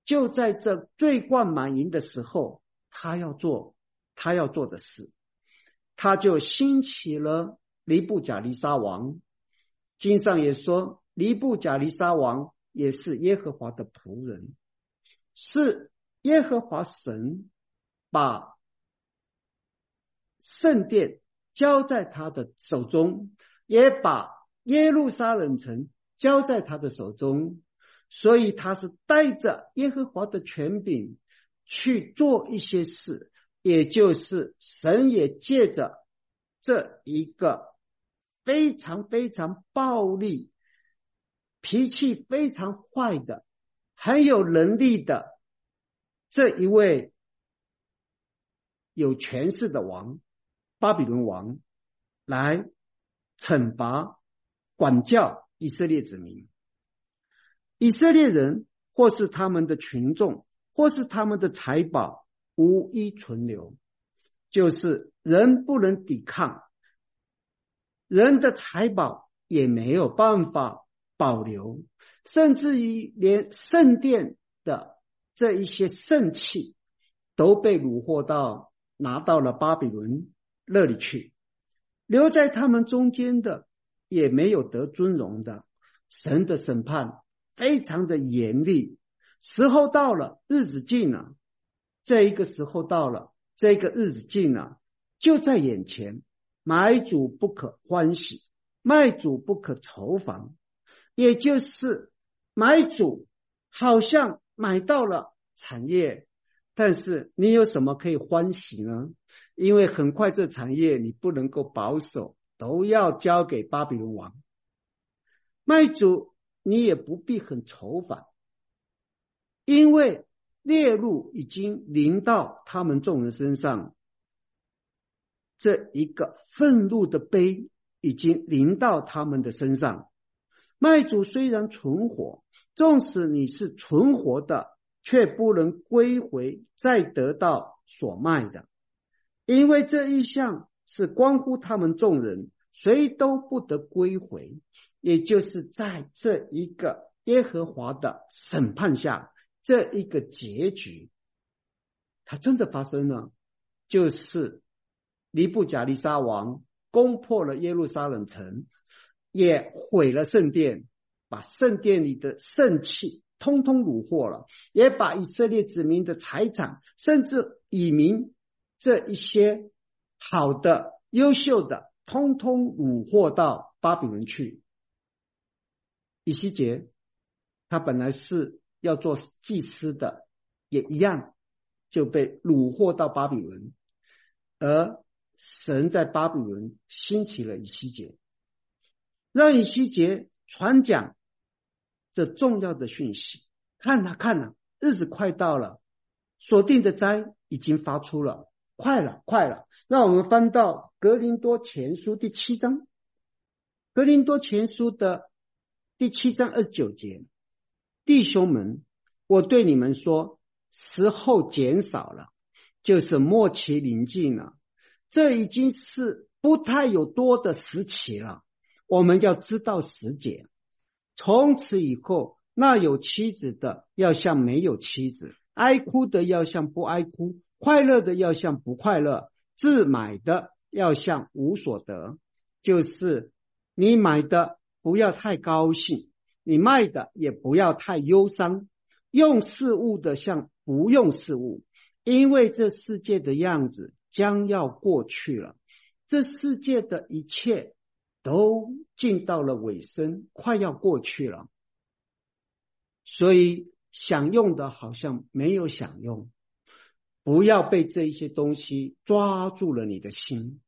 Speaker 2: 就在这罪贯满盈的时候，他要做他要做的事，他就兴起了尼布甲尼撒王。经上也说，尼布甲尼撒王也是耶和华的仆人，是耶和华神把圣殿交在他的手中，也把耶路撒冷城交在他的手中，所以他是带着耶和华的权柄去做一些事，也就是神也借着这一个非常非常暴力、脾气非常坏的、很有能力的这一位有权势的王，巴比伦王，来惩罚管教以色列子民。以色列人或是他们的群众或是他们的财宝无一存留，就是人不能抵抗，人的财宝也没有办法保留，甚至于连圣殿的这一些圣器都被掳获到拿到了巴比伦那里去，留在他们中间的也没有得尊荣的。神的审判非常的严厉，时候到了，日子近了，这一个时候到了，这个日子近了，就在眼前，买主不可欢喜，卖主不可愁烦。也就是买主好像买到了产业，但是你有什么可以欢喜呢？因为很快这产业你不能够保守，都要交给巴比伦王。卖主你也不必很愁烦，因为烈怒已经临到他们众人身上，这一个愤怒的杯已经临到他们的身上。卖主虽然存活，纵使你是存活的，却不能归回再得到所卖的，因为这一项是关乎他们众人，谁都不得归回。也就是在这一个耶和华的审判下，这一个结局它真的发生了，就是尼布甲尼撒王攻破了耶路撒冷城，也毁了圣殿，把圣殿里的圣器通通掳获了，也把以色列子民的财产，甚至以民这一些好的优秀的通通掳获到巴比伦去。以西结他本来是要做祭司的，也一样就被掳获到巴比伦，而神在巴比伦兴起了以西结，让以西结传讲这重要的讯息。看啊看啊，日子快到了，所定的灾已经发出了，快了快了。让我们翻到格林多前书第七章，格林多前书的第七章二十九节，弟兄们，我对你们说，时候减少了，就是末期临近了，这已经是不太有多的时期了。我们要知道时节，从此以后，那有妻子的要像没有妻子，哀哭的要像不哀哭，快乐的要像不快乐，自买的要像无所得。就是你买的不要太高兴，你卖的也不要太忧伤，用事物的像不用事物，因为这世界的样子将要过去了，这世界的一切都进到了尾声，快要过去了。所以享用的好像没有享用，不要被这一些东西抓住了你的心。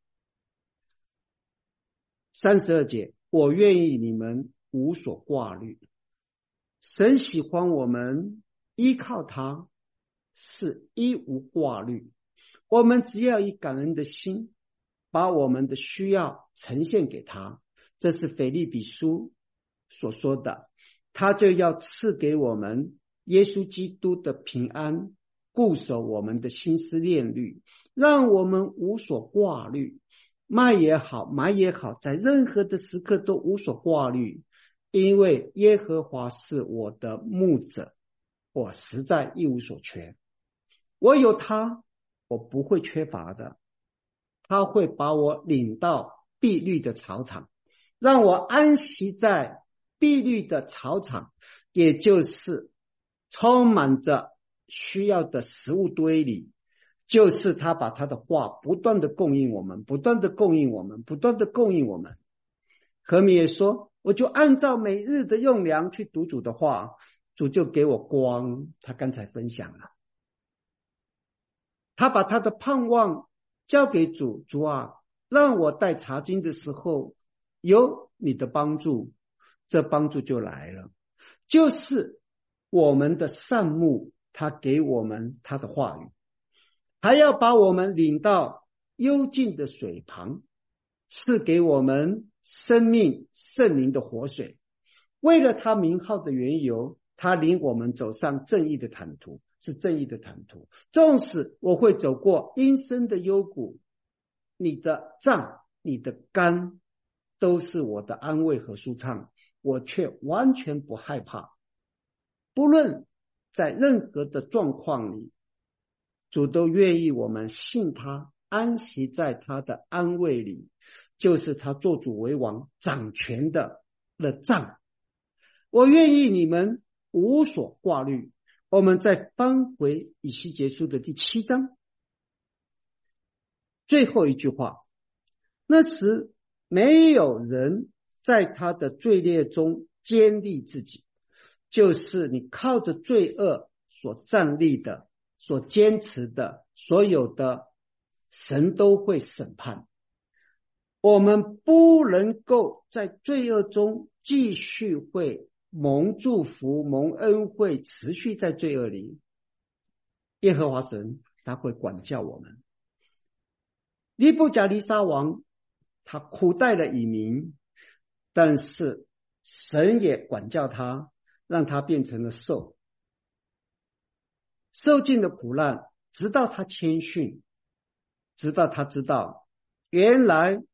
Speaker 2: 三十二节，我愿意你们无所挂虑。神喜欢我们依靠他，是一无挂虑。我们只要以感恩的心，把我们的需要呈现给他，这是腓立比书所说的，他就要赐给我们耶稣基督的平安，固守我们的心思念虑，让我们无所挂虑。卖也好，买也好，在任何的时刻都无所挂虑，因为耶和华是我的牧者， 我实在一无所缺。我有他，我不会缺乏的。他会把我领到碧绿的草场，让我安息在碧绿的草场，也就是充满着需要的食物堆里，就是他把他的话不断的供应我们，不断的供应我们，不断的供应我们。何米也说，我就按照每日的用粮去读主的话，主就给我光。他刚才分享了，他把他的盼望交给主，主啊，让我带查经的时候有你的帮助，这帮助就来了。就是我们的善牧，他给我们他的话语，还要把我们领到幽静的水旁，赐给我们生命圣灵的活水。为了他名号的缘由，他领我们走上正义的坦途，是正义的坦途。纵使我会走过阴森的幽谷，你的杖你的竿都是我的安慰和舒畅，我却完全不害怕。不论在任何的状况里，主都愿意我们信他，安息在他的安慰里，就是他做主为王掌权的的杖。我愿意你们无所挂虑。我们再翻回以西结书的第七章最后一句话，那时没有人在他的罪孽中坚立自己，就是你靠着罪恶所站立的，所坚持的，所有的神都会审判。我们不能够在罪恶中继续会蒙祝福蒙恩惠，持续在罪恶里。耶和华神他会管教我们。尼布甲尼撒王他苦待了以民，但是神也管教他，让他变成了兽，受尽了苦难，直到他谦逊，直到他知道原来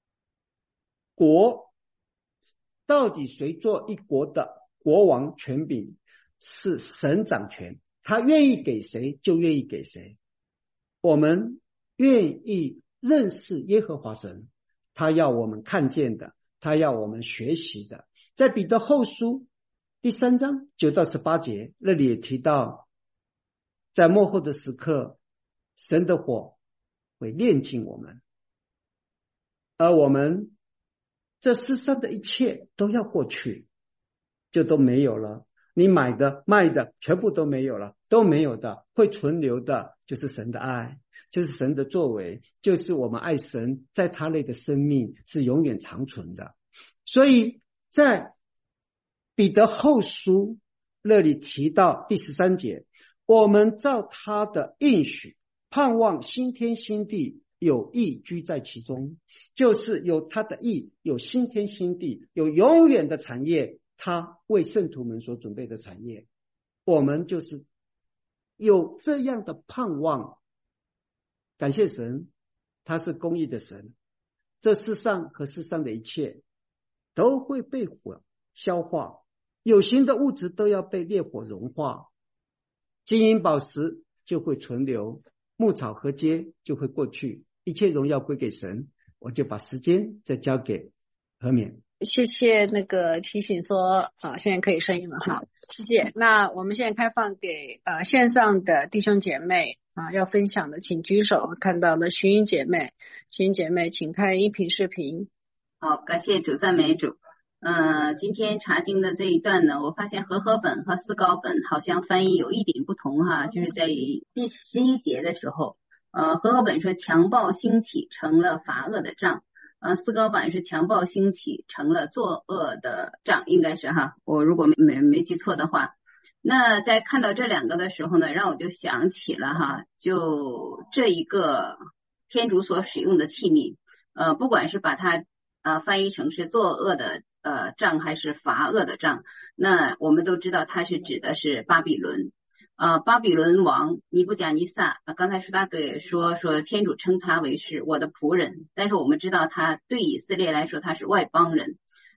Speaker 2: 国到底谁做一国的国王权柄，是神掌权，他愿意给谁就愿意给谁。我们愿意认识耶和华神，他要我们看见的，他要我们学习的。在彼得后书第三章九到十八节，那里也提到，在末后的时刻，神的火会炼净我们，而我们这世上的一切都要过去，就都没有了。你买的卖的全部都没有了，都没有的，会存留的就是神的爱，就是神的作为，就是我们爱神，在他内的生命是永远长存的。所以在彼得后书那里提到第十三节，我们照他的应许盼望新天新地，有义居在其中，就是有他的义，有新天新地，有永远的产业，他为圣徒们所准备的产业。我们就是有这样的盼望。感谢神，他是公义的神，这世上和世上的一切都会被火消化，有形的物质都要被烈火融化，金银宝石就会存留，牧草和秸就会过去，一切荣耀归给神。我就把时间再交给何勉。
Speaker 1: 谢谢那个提醒说啊，现在可以声音了哈，谢谢。那我们现在开放给呃线上的弟兄姐妹啊，要分享的请举手。看到了寻音姐妹，寻音姐妹请开音频视频。
Speaker 4: 好，感谢主，赞美主。呃，今天查经的这一段呢，我发现和合本和思高本好像翻译有一点不同哈，就是在第十一节的时候，呃，和合本说强暴兴起成了罚恶的杖，呃，思高版是强暴兴起成了作恶的杖，应该是哈，我如果没没没记错的话。那在看到这两个的时候呢，让我就想起了哈，就这一个天主所使用的器皿，呃，不管是把它呃翻译成是作恶的呃杖还是罚恶的杖，那我们都知道它是指的是巴比伦。呃，巴比伦王尼布甲尼撒，呃，刚才舒大哥也说说天主称他为是我的仆人，但是我们知道他对以色列来说他是外邦人。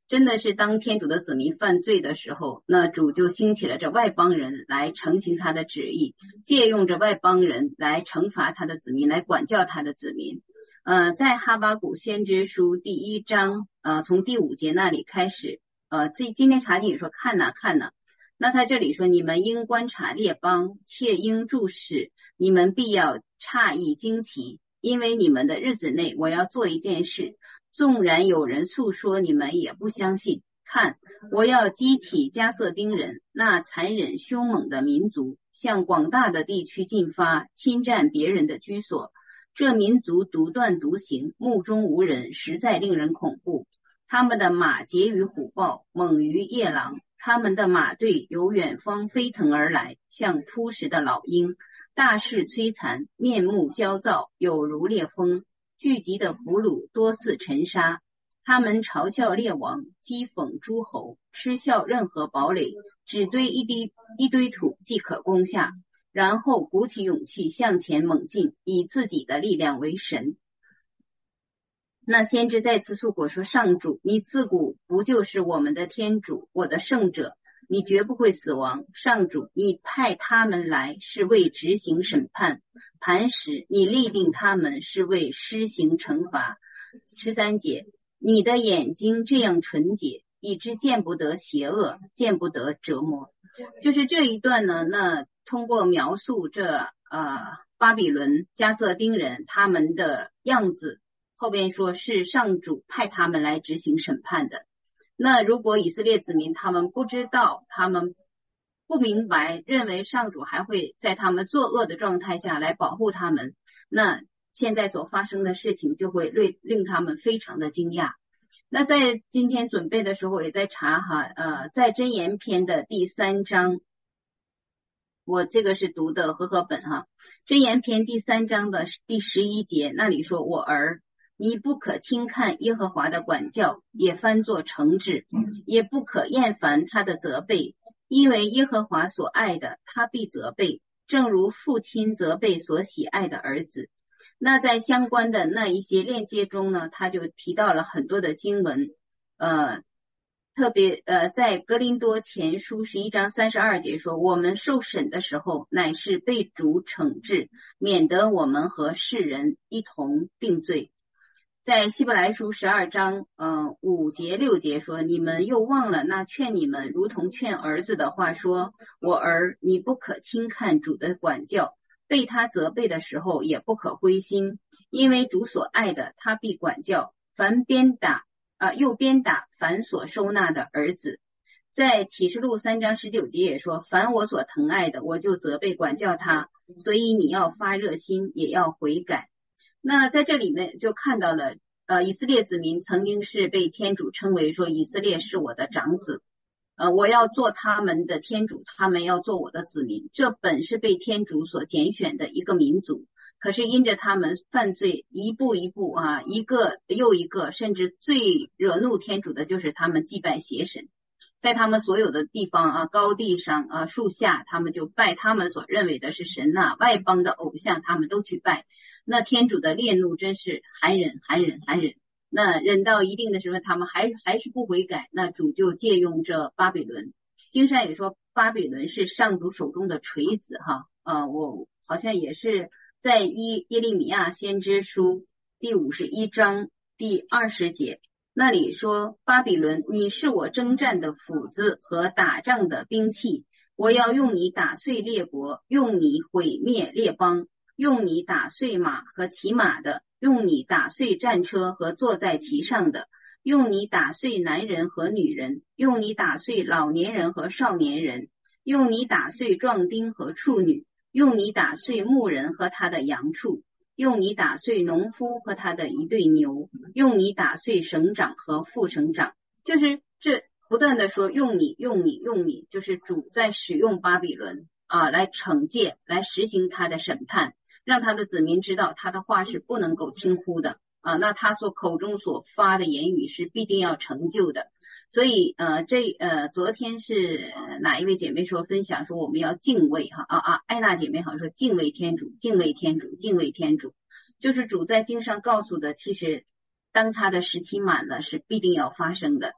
Speaker 4: 真的是当天主的子民犯罪的时候，那主就兴起了这外邦人来承行他的旨意，借用着外邦人来惩罚他的子民，来管教他的子民。呃，在哈巴谷先知书第一章，呃，从第五节那里开始，呃，这今天查经也说看哪看哪，那他这里说，你们应观察列邦，切应注视，你们必要诧异惊奇，因为你们的日子内我要做一件事，纵然有人诉说，你们也不相信。看，我要激起加色丁人，那残忍凶猛的民族，向广大的地区进发，侵占别人的居所。这民族独断独行，目中无人，实在令人恐怖。他们的马结于虎豹，猛于夜狼，他们的马队由远方飞腾而来，像扑食的老鹰，大势摧残，面目焦躁，有如烈风，聚集的俘虏多似尘沙。他们嘲笑列王，讥讽诸侯，嗤笑任何堡垒，只堆一滴一堆土即可攻下，然后鼓起勇气向前猛进，以自己的力量为神。那先知再次诉苦说，上主，你自古不就是我们的天主，我的圣者，你绝不会死亡。上主，你派他们来是为执行审判，磐石，你立定他们是为施行惩罚。十三节，你的眼睛这样纯洁，以致见不得邪恶，见不得折磨。就是这一段呢，那通过描述这呃巴比伦加色丁人他们的样子，后边说是上主派他们来执行审判的。那如果以色列子民他们不知道，他们不明白，认为上主还会在他们作恶的状态下来保护他们，那现在所发生的事情就会令令他们非常的惊讶。那在今天准备的时候也在查哈，呃，在箴言篇的第三章，我这个是读的和合本哈，箴言篇第三章的第十一节，那里说，我儿，你不可轻看耶和华的管教，也翻作惩治，也不可厌烦他的责备，因为耶和华所爱的，他必责备，正如父亲责备所喜爱的儿子。那在相关的那一些链接中呢，他就提到了很多的经文，呃，特别呃，在哥林多前书十一章三十二节说，我们受审的时候，乃是被主惩治，免得我们和世人一同定罪。在希伯来书十二章呃五节六节说，你们又忘了那劝你们如同劝儿子的话，说，我儿，你不可轻看主的管教，被他责备的时候也不可灰心，因为主所爱的，他必管教，凡鞭打啊、呃、又鞭打凡所收纳的儿子。在启示录三章十九节也说，凡我所疼爱的，我就责备管教他，所以你要发热心，也要悔改。那在这里呢，就看到了呃，以色列子民曾经是被天主称为说，以色列是我的长子，呃，我要做他们的天主，他们要做我的子民。这本是被天主所拣选的一个民族，可是因着他们犯罪，一步一步啊，一个又一个，甚至最惹怒天主的就是他们祭拜邪神，在他们所有的地方啊，高地上啊，树下，他们就拜他们所认为的是神呐、啊，外邦的偶像他们都去拜。那天主的烈怒真是寒忍寒忍寒忍，那忍到一定的时候，他们还还是不悔改，那主就借用这巴比伦。经上也说巴比伦是上主手中的锤子哈，呃，我好像也是在耶耶利米亚先知书第五十一章第二十节那里说，巴比伦，你是我征战的斧子和打仗的兵器，我要用你打碎列国，用你毁灭列邦，用你打碎马和骑马的，用你打碎战车和坐在其上的，用你打碎男人和女人，用你打碎老年人和少年人，用你打碎壮丁和处女，用你打碎牧人和他的羊畜，用你打碎农夫和他的一对牛，用你打碎省长和副省长。就是这不断的说用你用你用你，就是主在使用巴比伦啊，来惩戒，来实行他的审判，让他的子民知道他的话是不能够轻忽的啊，那他所口中所发的言语是必定要成就的。所以呃这呃昨天是哪一位姐妹说分享说我们要敬畏哈啊啊艾娜姐妹好像说敬畏天主敬畏天主敬畏天主，就是主在经上告诉的，其实当他的时期满了是必定要发生的。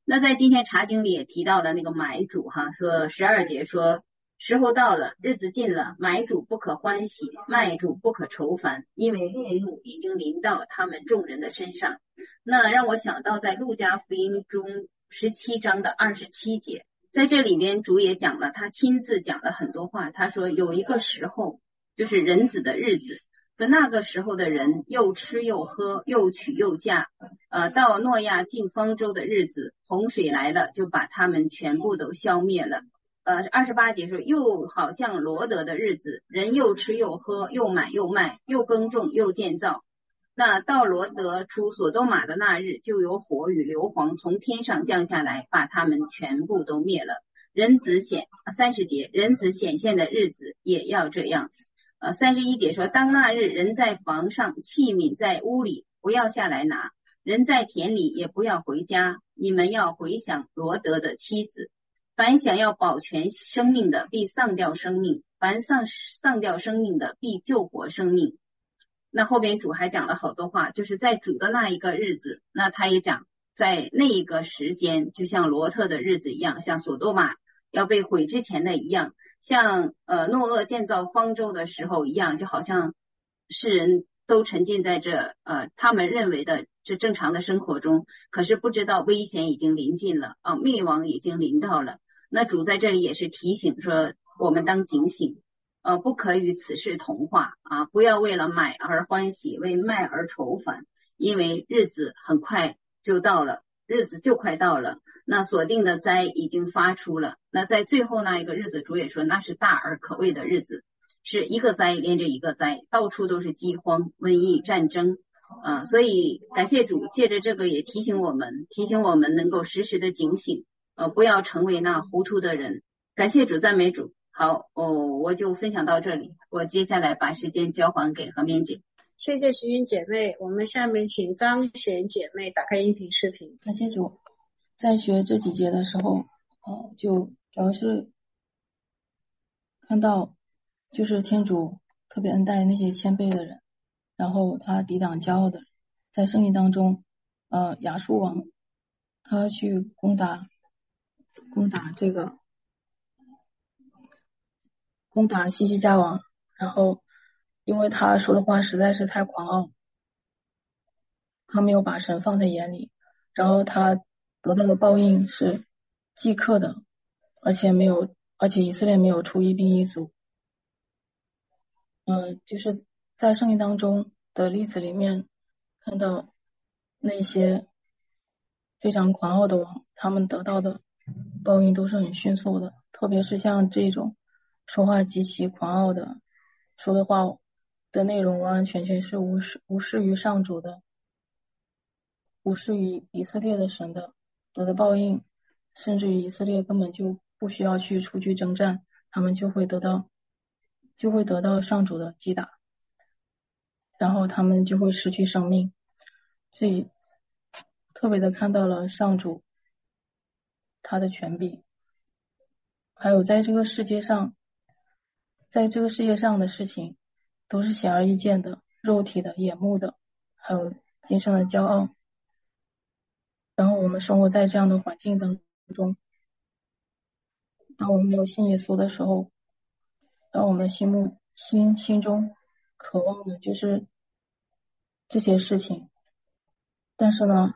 Speaker 4: 那在今天茶经里也提到了那个买主哈，说十二节说时候到了，日子近了，买主不可欢喜，卖主不可愁烦，因为烈怒已经临到他们众人的身上。那让我想到在路加福音中十七章的二十七节，在这里面主也讲了，他亲自讲了很多话。他说有一个时候，就是人子的日子，说那个时候的人又吃又喝，又娶又嫁，呃，到诺亚进方舟的日子，洪水来了，就把他们全部都消灭了。呃，二十八节说，又好像罗德的日子，人又吃又喝，又买又卖，又耕种又建造。那到罗德出所多玛的那日，就有火与硫磺从天上降下来，把他们全部都灭了。人子显三十节，人子显现的日子也要这样。呃，三十一节说，当那日人在房上，器皿在屋里，不要下来拿；人在田里，也不要回家。你们要回想罗德的妻子。凡想要保全生命的，必丧掉生命；凡丧丧掉生命的，必救活生命。那后边主还讲了好多话，就是在主的那一个日子，那他也讲在那一个时间，就像罗特的日子一样，像索多玛要被毁之前的一样，像呃诺厄建造方舟的时候一样，就好像世人都沉浸在这呃他们认为的这正常的生活中，可是不知道危险已经临近了啊，灭亡已经临到了。那主在这里也是提醒说，我们当警醒，呃，不可与此事同化啊，不要为了买而欢喜，为卖而愁烦，因为日子很快就到了，日子就快到了。那所定的灾已经发出了，那在最后那一个日子，主也说那是大而可畏的日子，是一个灾连着一个灾，到处都是饥荒、瘟疫、战争啊。所以感谢主，借着这个也提醒我们，提醒我们能够时时的警醒，呃，不要成为那糊涂的人。感谢主，赞美主。好，哦，我就分享到这里，我接下来把时间交还给何面姐。
Speaker 1: 谢谢徐云姐妹，我们下面请张贤姐妹打开音频视频。
Speaker 5: 感谢主，在学这几节的时候，呃，就主要是看到就是天主特别恩待那些谦卑的人，然后他抵挡骄傲的人。在圣经当中，呃，亚述王他去攻打攻打这个攻打西西家王，然后因为他说的话实在是太狂傲，他没有把神放在眼里，然后他得到的报应是即刻的，而且没有，而且以色列没有出一兵一卒。嗯、呃，就是在圣经当中的例子里面看到那些非常狂傲的王，他们得到的报应都是很迅速的，特别是像这种说话极其狂傲的，说的话的内容完完全全是无视无视于上主的，无视于以色列的神的，得的报应，甚至于以色列根本就不需要去出去征战，他们就会得到就会得到上主的击打，然后他们就会失去生命。所以特别的看到了上主他的权柄，还有在这个世界上在这个世界上的事情都是显而易见的，肉体的、眼目的，还有今生的骄傲。然后我们生活在这样的环境当中，当我们没有信耶稣的时候，当我们心目心心中渴望的就是这些事情，但是呢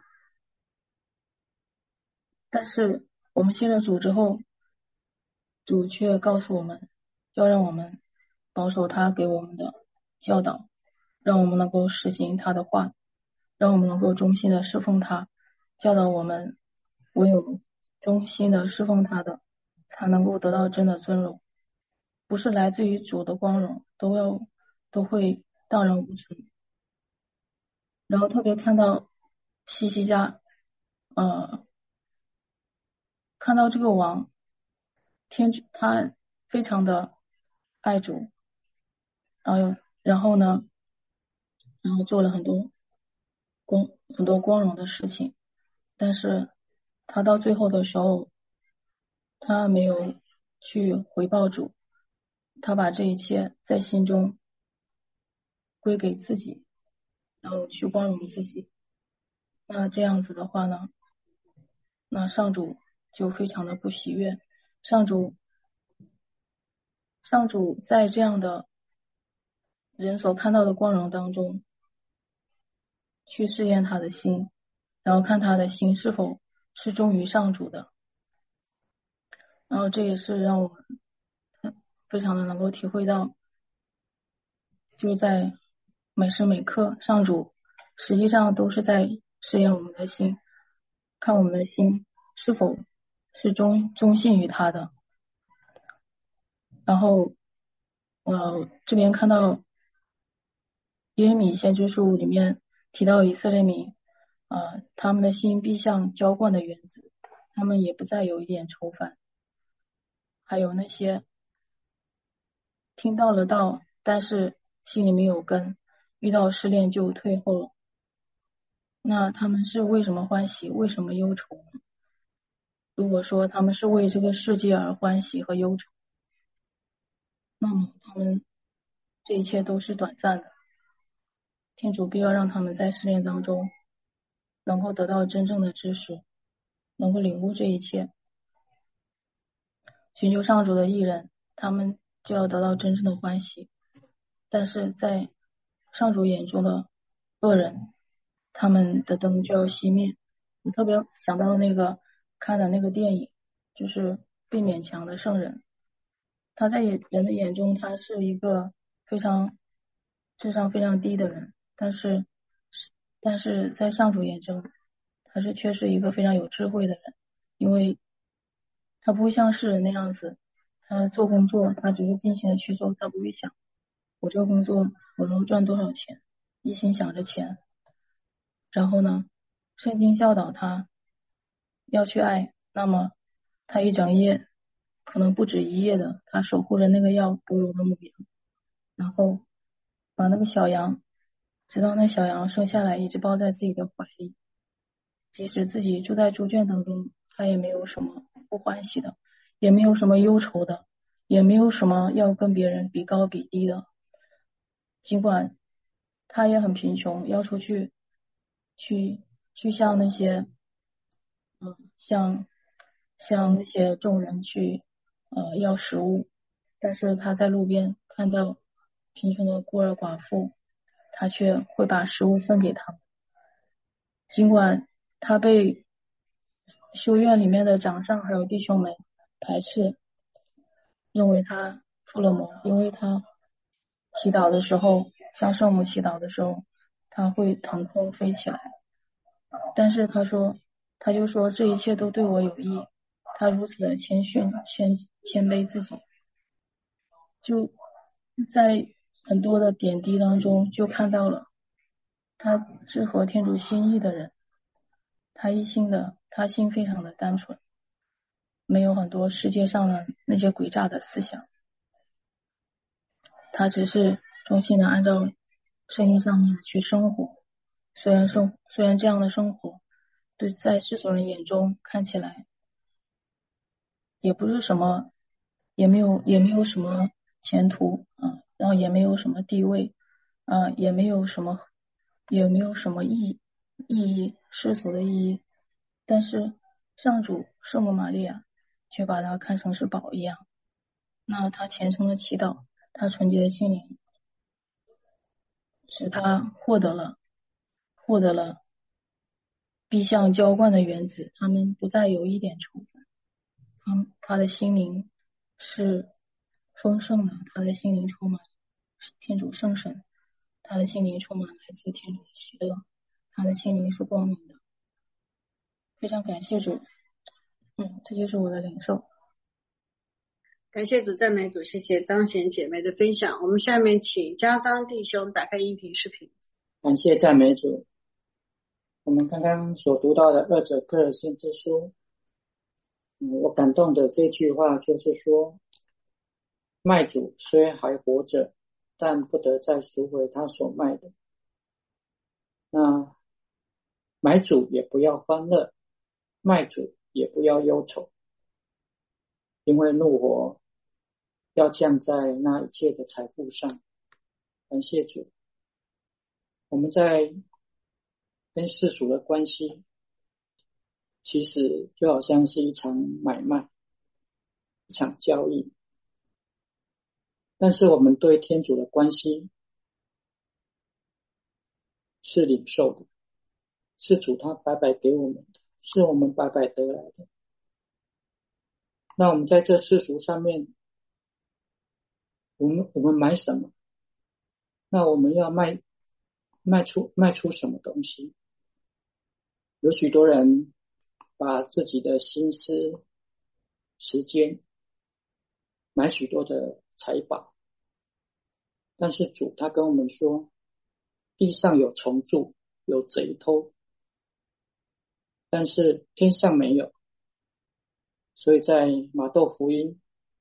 Speaker 5: 但是我们信了主之后，主却告诉我们要让我们保守他给我们的教导，让我们能够实行他的话，让我们能够忠心的侍奉他，教导我们唯有忠心的侍奉他的才能够得到真的尊荣，不是来自于主的光荣都要都会荡然无存。然后特别看到西西家呃看到这个王天主他非常的爱主，然后然后呢然后做了很多光很多光荣的事情，但是他到最后的时候他没有去回报主，他把这一切在心中归给自己，然后去光荣自己。那这样子的话呢， 那上主就非常的不喜悦。上主上主在这样的人所看到的光荣当中去试验他的心，然后看他的心是否是忠于上主的。然后这也是让我们非常的能够体会到，就是在每时每刻上主实际上都是在试验我们的心，看我们的心是否是忠忠信于他的。然后呃这边看到耶利米先知书里面提到以色列民呃他们的心必像浇灌的园子，他们也不再有一点愁烦。还有那些听到了道但是心里没有根，遇到试炼就退后了，那他们是为什么欢喜，为什么忧愁呢？如果说他们是为这个世界而欢喜和忧愁，那么他们这一切都是短暂的。天主必要让他们在试炼当中能够得到真正的知识，能够领悟这一切。寻求上主的义人，他们就要得到真正的欢喜，但是在上主眼中的恶人，他们的灯就要熄灭。我特别想到那个看的那个电影，就是被勉强的圣人，他在人的眼中他是一个非常智商非常低的人，但是但是在上主眼中他是却是一个非常有智慧的人，因为他不会像世人那样子，他做工作他只是尽心的去做，他不会想我这个工作我能赚多少钱，一心想着钱。然后呢，圣经教导他要去爱，那么他一整夜可能不止一夜的他守护着那个要哺乳的母羊，然后把那个小羊直到那小羊生下来一直抱在自己的怀里，即使自己住在猪圈当中，他也没有什么不欢喜的，也没有什么忧愁的，也没有什么要跟别人比高比低的。尽管他也很贫穷，要出去去去向那些嗯向向那些众人去呃要食物，但是他在路边看到贫穷的孤儿寡妇，他却会把食物分给他们。尽管他被修院里面的长上还有弟兄们排斥，认为他附了魔，因为他祈祷的时候，向圣母祈祷的时候，他会腾空飞起来。但是他说，他就说这一切都对我有益。他如此的谦逊、谦谦卑自己，就在很多的点滴当中就看到了他是合天主心意的人。他一心的，他心非常的单纯，没有很多世界上的那些诡诈的思想。他只是忠心的按照圣经上面去生活。虽然生虽然这样的生活对在世俗人眼中看起来也不是什么，也没有也没有什么前途啊，然后也没有什么地位啊，也没有什么也没有什么意意义世俗的意义，但是上主圣母玛利亚却把它看成是宝一样。那他虔诚的祈祷，他纯洁的心灵使他获得了获得了必向浇灌的原子，他们不再有一点愁烦。他他的心灵是丰盛的，他的心灵充满天主圣神，他的心灵充满来自天主的喜乐，他的心灵是光明的。非常感谢主，嗯，这就是我的领受。
Speaker 1: 感谢主，赞美主，谢谢彰显姐妹的分享。我们下面请家章弟兄打开音频视频。
Speaker 6: 感谢赞美主。我们刚刚所读到的二者科尔先知书，嗯，我感动的这句话就是说，卖主虽还活着，但不得再赎回他所卖的。那买主也不要欢乐，卖主也不要忧愁，因为怒火要降在那一切的财富上。感谢主。我们在跟世俗的关系， 其实就好像是一场买卖，一场交易。但是我们对天主的关系是领受的，是主他白白给我们的，是我们白白得来的。那我们在这世俗上面，我们我们买什么？那我们要卖卖出卖出什么东西？有许多人把自己的心思、时间买许多的财宝，但是主他跟我们说，地上有虫蛀，有贼偷，但是天上没有。所以在马窦福音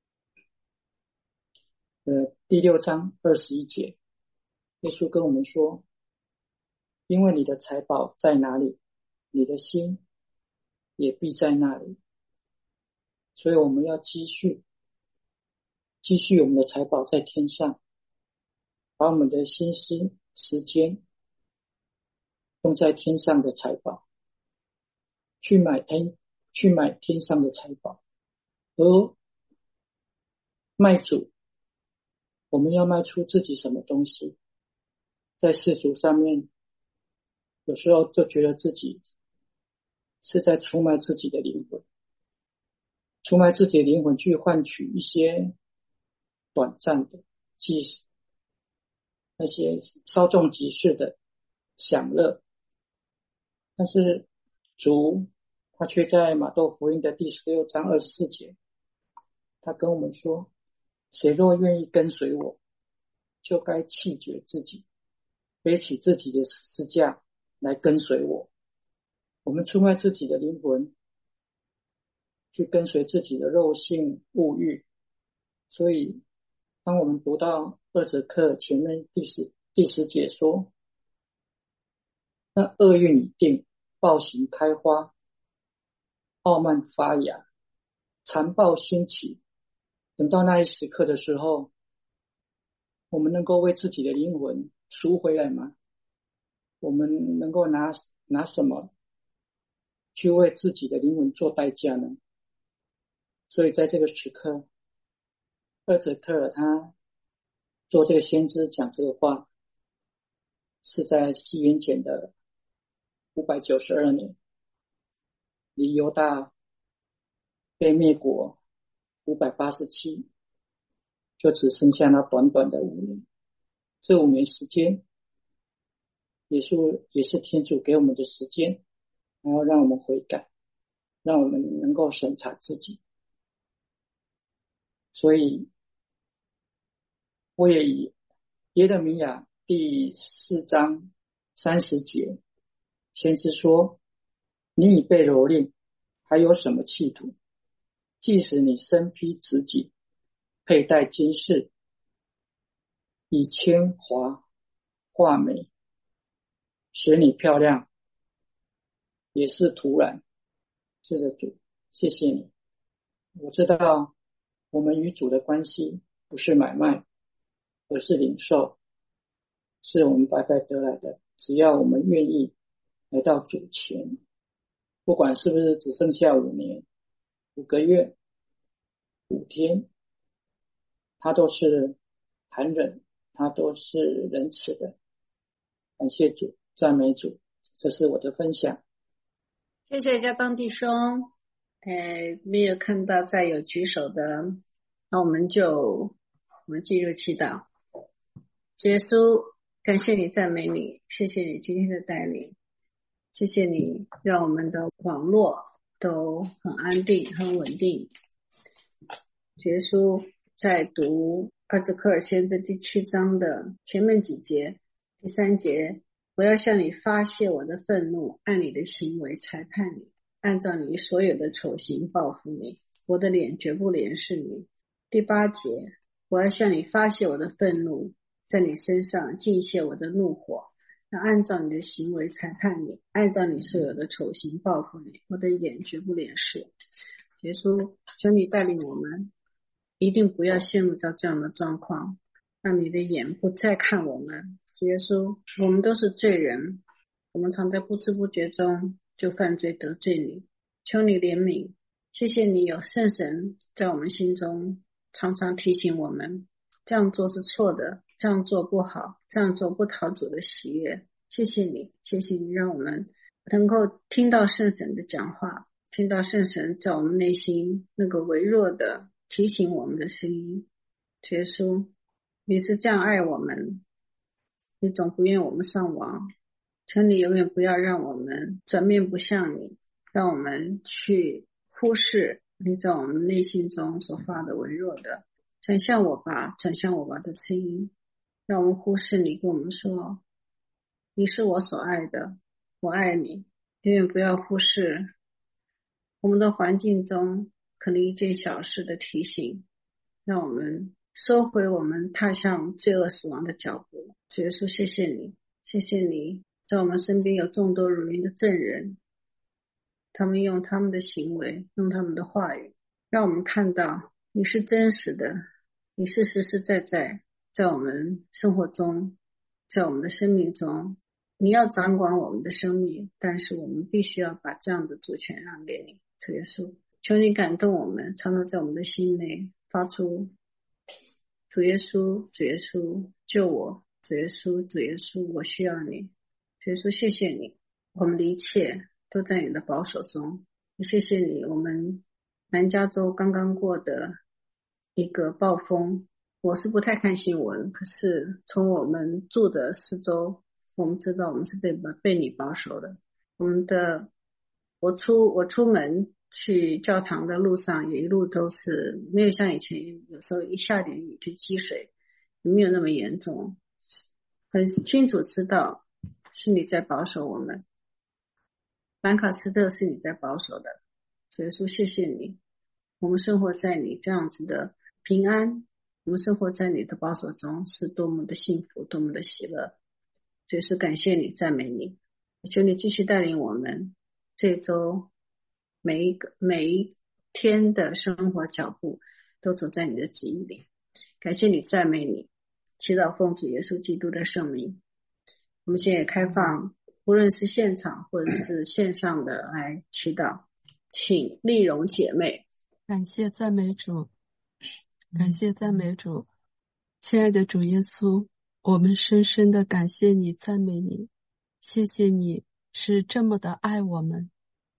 Speaker 6: 的第六章二十一节，耶稣跟我们说，因为你的财宝在哪里，你的心也必在那里。所以我们要积蓄积蓄我们的财宝在天上，把我们的心思时间用在天上的财宝，去买天去买天上的财宝。而卖主，我们要卖出自己什么东西？在世俗上面，有时候就觉得自己是在出卖自己的灵魂，出卖自己的灵魂去换取一些短暂的即那些稍纵即逝的享乐。但是主他却在马窦福音的第十六章二十四节，他跟我们说，谁若愿意跟随我，就该弃绝自己，背起自己的十字架来跟随我。我们出卖自己的灵魂，去跟随自己的肉性物欲。所以当我们读到二者课前面第十第十节说，那厄运已定，暴行开花，傲慢发芽，残暴兴起。等到那一时刻的时候，我们能够为自己的灵魂赎回来吗？我们能够拿拿什么去为自己的灵魂做代价呢？所以在这个时刻，厄泽克尔他做这个先知讲这个话，是在西元前的五百九十二年，离犹大被灭国五百八十七，就只剩下那短短的五年。这五年时间也是也是天主给我们的时间，然后让我们悔改，让我们能够审查自己。所以我也以耶勒米亚第四章三十节，先知说，你已被蹂躏，还有什么企图？即使你身披紫锦，佩戴金饰，以铅华画眉，使你漂亮，也是徒然。是的，主，谢谢你。我知道我们与主的关系不是买卖，而是领受，是我们白白得来的。只要我们愿意来到主前，不管是不是只剩下五年、五个月、五天，他都是含忍，他都是仁慈的。感谢主，赞美主，这是我的分享。
Speaker 1: 谢谢家长弟兄。呃，没有看到再有举手的，那我们就我们进入祈祷。主耶稣，感谢你，赞美你，谢谢你今天的带领，谢谢你让我们的网络都很安定很稳定。主耶稣，在读阿兹科尔先知第七章的前面几节，第三节，我要向你发泄我的愤怒，按你的行为裁判你，按照你所有的丑行报复你，我的脸绝不怜视你。第八节，我要向你发泄我的愤怒，在你身上尽泄我的怒火，要按照你的行为裁判你，按照你所有的丑行报复你，我的眼绝不怜视。耶稣，求你带领我们，一定不要陷入到这样的状况，让你的眼不再看我们。耶稣，我们都是罪人，我们常在不知不觉中就犯罪得罪你。 求你怜悯，谢谢你有圣神在我们心中常常提醒我们，这样做是错的，这样做不好，这样做不讨主的喜悦。谢谢你，谢谢你让我们能够听到圣神的讲话，听到圣神在我们内心那个微弱的提醒我们的声音。耶稣，你是这样爱我们，你总不愿我们丧亡，求你永远不要让我们转面不向你，让我们去忽视你在我们内心中所发的微弱的转向我吧，转向我吧的声音，让我们忽视你跟我们说你是我所爱的，我爱你。永远不要忽视我们的环境中可能一件小事的提醒，让我们收回我们踏向罪恶死亡的脚步。主耶稣，谢谢你，谢谢你在我们身边有众多如云的证人，他们用他们的行为，用他们的话语，让我们看到你是真实的，你是实实在在在我们生活中，在我们的生命中，你要掌管我们的生命，但是我们必须要把这样的主权让给你。主耶稣，求你感动我们，常常在我们的心内发出主耶稣，主耶稣救我，主耶稣，主耶稣我需要你。主耶稣，谢谢你，我们的一切都在你的保守中。谢谢你，我们南加州刚刚过的一个暴风，我是不太看新闻，可是从我们住的四周，我们知道我们是被被你保守的。我们的我出我出门去教堂的路上，也一路都是没有像以前有时候一下点雨就积水，没有那么严重，很清楚知道是你在保守我们。兰卡斯特是你在保守的，所以说谢谢你，我们生活在你这样子的平安，我们生活在你的保守中是多么的幸福，多么的喜乐。所以说感谢你，赞美你，求你继续带领我们这周每一个每一天的生活脚步都走在你的旨意里。感谢你，赞美你，祈祷奉主耶稣基督的圣名。我们现在开放无论是现场或者是线上的来祈祷，请丽蓉姐妹。
Speaker 7: 感谢赞美主，感谢赞美主。亲爱的主耶稣，我们深深的感谢你，赞美你，谢谢你是这么的爱我们，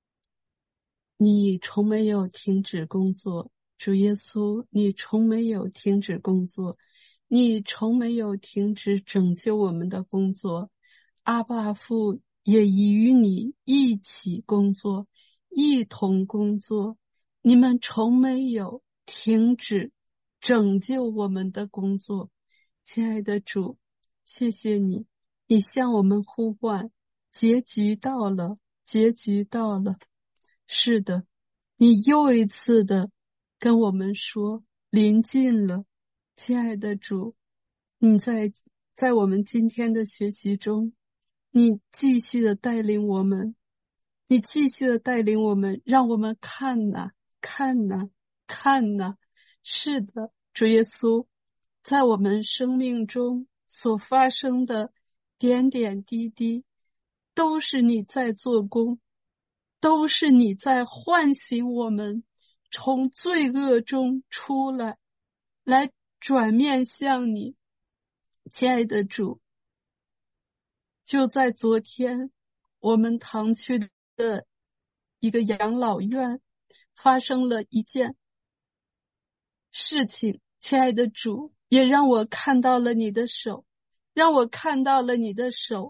Speaker 7: 你从没有停止工作，主耶稣，你从没有停止工作，你从没有停止拯救我们的工作。阿爸父也与你一起工作，一同工作，你们从没有停止拯救我们的工作。亲爱的主，谢谢你，你向我们呼唤，结局到了，结局到了。是的，你又一次的跟我们说临近了。亲爱的主，你在在我们今天的学习中，你继续的带领我们，你继续的带领我们，让我们看哪看哪看哪。是的，主耶稣，在我们生命中所发生的点点滴滴，都是你在做工，都是你在唤醒我们从罪恶中出来，来转面向你。亲爱的主，就在昨天，我们堂区的一个养老院发生了一件事情，亲爱的主，也让我看到了你的手，让我看到了你的手。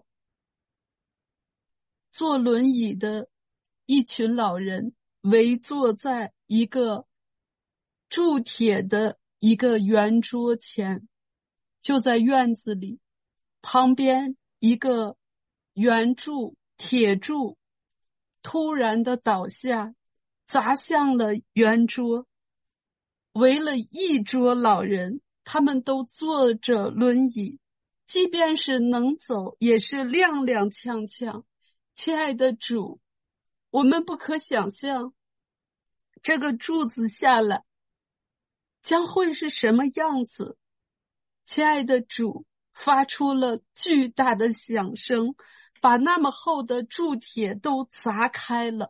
Speaker 7: 坐轮椅的一群老人围坐在一个铸铁的一个圆桌前，就在院子里，旁边一个圆柱铁柱突然的倒下，砸向了圆桌，围了一桌老人，他们都坐着轮椅，即便是能走也是踉踉跄跄。亲爱的主，我们不可想象这个柱子下来将会是什么样子。亲爱的主，发出了巨大的响声，把那么厚的铸铁都砸开了，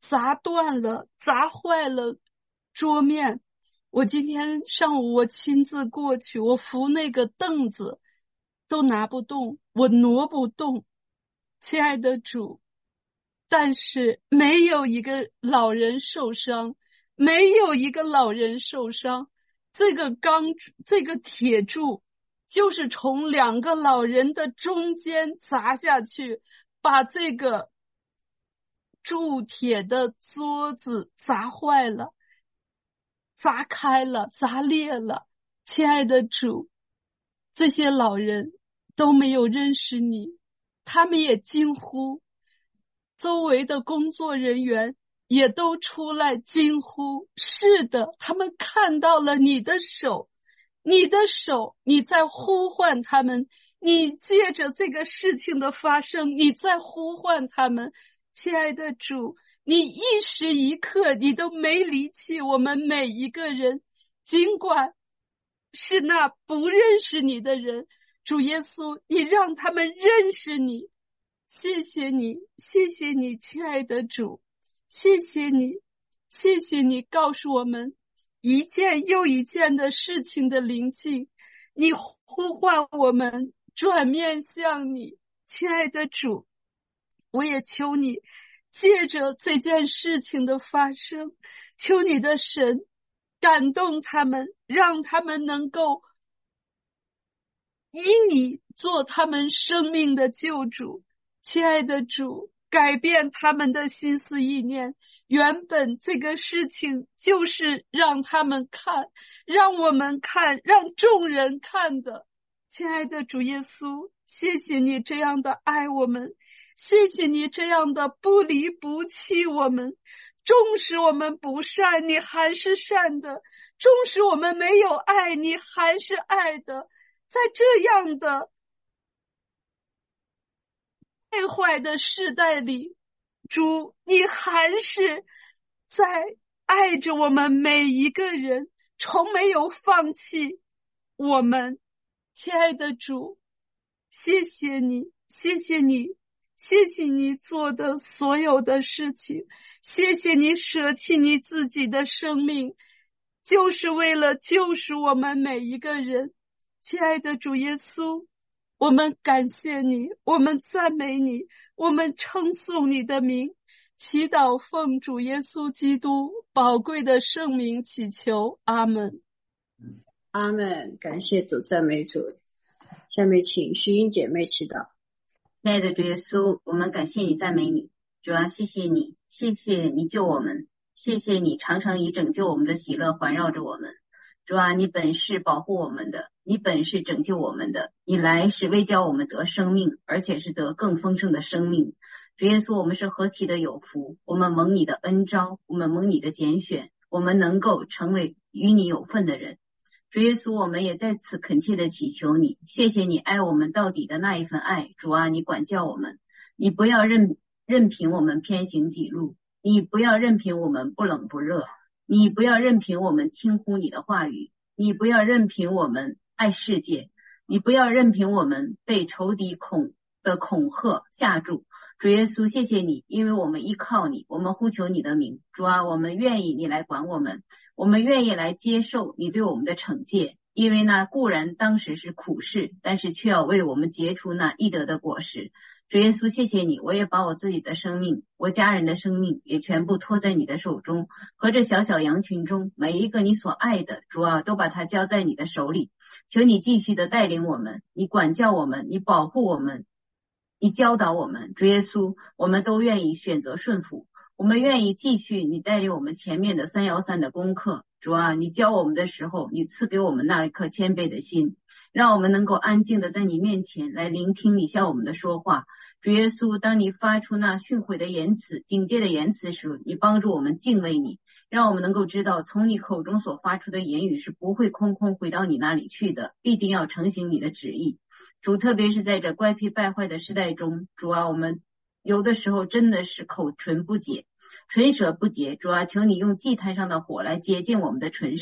Speaker 7: 砸断了，砸坏了桌面。我今天上午我亲自过去，我扶那个凳子都拿不动，我挪不动。亲爱的主，但是没有一个老人受伤，没有一个老人受伤。这个钢这个铁柱就是从两个老人的中间砸下去，把这个铸铁的桌子砸坏了，砸开了，砸裂了。亲爱的主，这些老人都没有认识你，他们也惊呼，周围的工作人员也都出来惊呼，是的，他们看到了你的手，你的手，你在呼唤他们，你借着这个事情的发生，你在呼唤他们。亲爱的主，你一时一刻你都没离弃我们每一个人，尽管是那不认识你的人，主耶稣，你让他们认识你。谢谢你，谢谢你，亲爱的主，谢谢你，谢谢你告诉我们一件又一件的事情的临近，你呼唤我们转面向你。亲爱的主，我也求你借着这件事情的发生，求你的神感动他们，让他们能够以你做他们生命的救主。亲爱的主，改变他们的心思意念，原本这个事情就是让他们看，让我们看，让众人看的。亲爱的主耶稣，谢谢你这样的爱我们，谢谢你这样的不离不弃我们，纵使我们不善，你还是善的，纵使我们没有爱，你还是爱的。在这样的败坏的世代里，主，你还是在爱着我们每一个人，从没有放弃我们。亲爱的主，谢谢你，谢谢你，谢谢你做的所有的事情，谢谢你舍弃你自己的生命，就是为了救赎我们每一个人。亲爱的主耶稣，我们感谢你，我们赞美你，我们称颂你的名，祈祷奉主耶稣基督宝贵的圣名祈求，阿们。
Speaker 1: 阿们，感谢主，赞美主。下面请徐英姐妹祈祷。
Speaker 4: 亲爱的主耶稣，我们感谢你，赞美你，主啊，谢谢你，谢谢你救我们，谢谢你常常以拯救我们的喜乐环绕着我们。主啊，你本是保护我们的，你本是拯救我们的，你来是为叫我们得生命，而且是得更丰盛的生命。主耶稣，我们是何其的有福，我们蒙你的恩召，我们蒙你的拣选，我们能够成为与你有份的人。主耶稣，我们也在此恳切的祈求你，谢谢你爱我们到底的那一份爱。主啊，你管教我们，你不要任任凭我们偏行己路，你不要任凭我们不冷不热，你不要任凭我们轻忽你的话语，你不要任凭我们爱世界，你不要任凭我们被仇敌恐的恐吓吓住。主耶稣，谢谢你，因为我们依靠你，我们呼求你的名。主啊，我们愿意你来管我们，我们愿意来接受你对我们的惩戒，因为那固然当时是苦事，但是却要为我们结出那义德的果实。主耶稣，谢谢你，我也把我自己的生命，我家人的生命也全部托在你的手中，和这小小羊群中每一个你所爱的，主啊，都把它交在你的手里。求你继续的带领我们，你管教我们，你保护我们，你教导我们。主耶稣，我们都愿意选择顺服，我们愿意继续你带领我们前面的三幺三的功课。主啊，你教我们的时候，你赐给我们那一颗谦卑的心，让我们能够安静的在你面前来聆听你向我们的说话。主耶稣，当你发出那训诲的言辞，警戒的言辞时，你帮助我们敬畏你，让我们能够知道从你口中所发出的言语是不会空空回到你那里去的，必定要成行你的旨意。主，特别是在这乖僻败坏的时代中，主啊，我们有的时候真的是口唇不洁，唇舌不洁。主啊，求你用祭坛上的火来洁净我们的唇舌，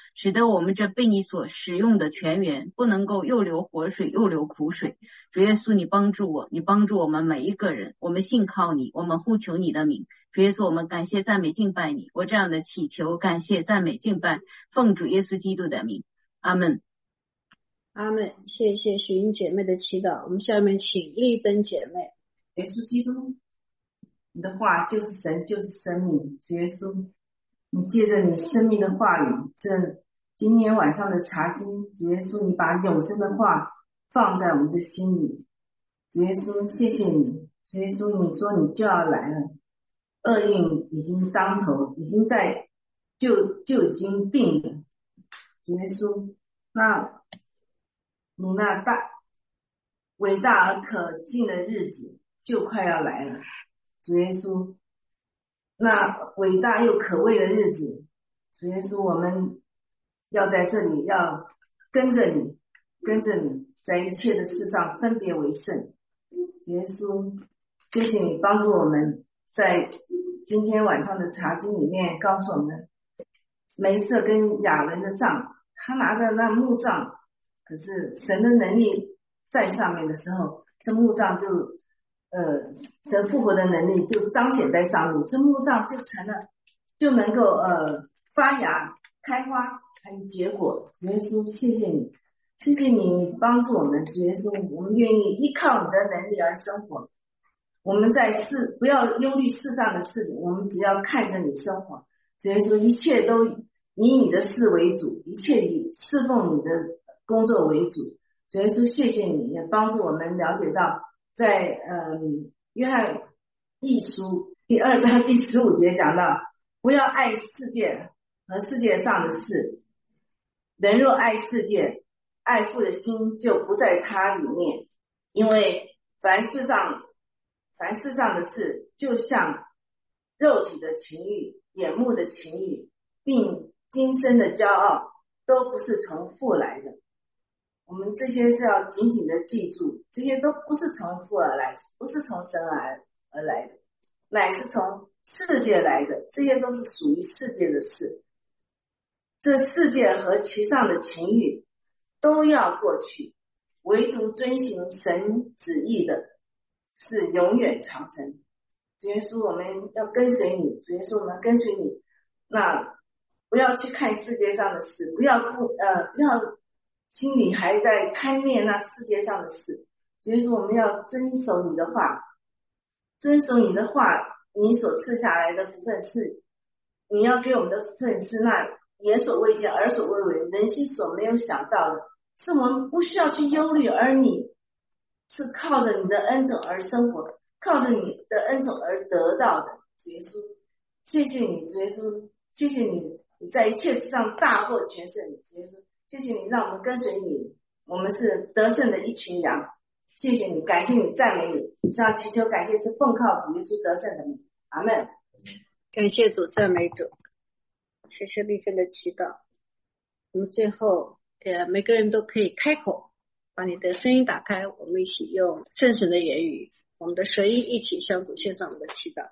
Speaker 4: 使得我们这被你所使用的泉源不能够又流活水又流苦水。主耶稣，你帮助我，你帮助我们每一个人，我们信靠你，我们呼求你的名。主耶稣，我们感谢赞美敬拜你，我这样的祈求感谢赞美敬拜，奉主耶稣基督的名，阿们。
Speaker 1: 阿们。谢谢许英姐妹的祈祷。我们下面请丽芬姐妹。
Speaker 8: 耶稣基督，你的话就是神，就是生命。主耶稣，你借着你生命的话语，这今天晚上的查经，主耶稣，你把永生的话放在我们的心里。主耶稣，谢谢你。主耶稣，你说你就要来了，厄运已经当头，已经在就就已经定了。主耶稣，那你那大伟大而可敬的日子就快要来了。主耶稣，那伟大又可畏的日子，主耶稣，我们要在这里要跟着你，跟着你在一切的事上分别为圣。主耶稣，谢谢你帮助我们在今天晚上的查经里面告诉我们，梅瑟跟亚伦的杖，他拿着那木杖，可是神的能力在上面的时候，这木杖就呃神复活的能力就彰显在上面，这木杖就成了，就能够呃发芽开花还有结果。主耶稣，谢谢你，谢谢你帮助我们。主耶稣，我们愿意依靠你的能力而生活，我们在世不要忧虑世上的事情，我们只要看着你生活。主耶稣，一切都以你的事为主，一切以侍奉你的工作为主。主耶稣，谢谢你也帮助我们了解到，在嗯约翰一书第二章第十五节讲到，不要爱世界和世界上的事，人若爱世界，爱父的心就不在他里面。因为凡世上凡世上的事，就像肉体的情欲、眼目的情欲，并今生的骄傲，都不是从父来的。我们这些是要紧紧的记住，这些都不是从父而来，不是从神而而来的，乃是从世界来的，这些都是属于世界的事。这世界和其上的情欲都要过去，唯独遵行神旨意的是永远长存。主耶稣，我们要跟随你，主耶稣，我们跟随你，那不要去看世界上的事，不要不呃不要心里还在贪恋那世界上的事。主耶稣，我们要遵守你的话，遵守你的话，你所赐下来的福分是你要给我们的福分，是那眼所未见耳所未闻人心所没有想到的，是我们不需要去忧虑，而你是靠着你的恩宠而生活，靠着你的恩宠而得到的。主耶稣，谢谢你，主耶稣，谢谢你，你在一切事上大获全胜。主耶稣，谢谢你让我们跟随你，我们是得胜的一群羊。谢谢你，感谢你，赞美你。以上祈求感谢是奉靠主耶稣得胜的名，阿们。
Speaker 1: 感谢主，赞美主。谢谢丽芬的祈祷。我们最后呃，每个人都可以开口，把你的声音打开，我们一起用圣神的言语，我们的舌音一起向主献上我们的祈祷。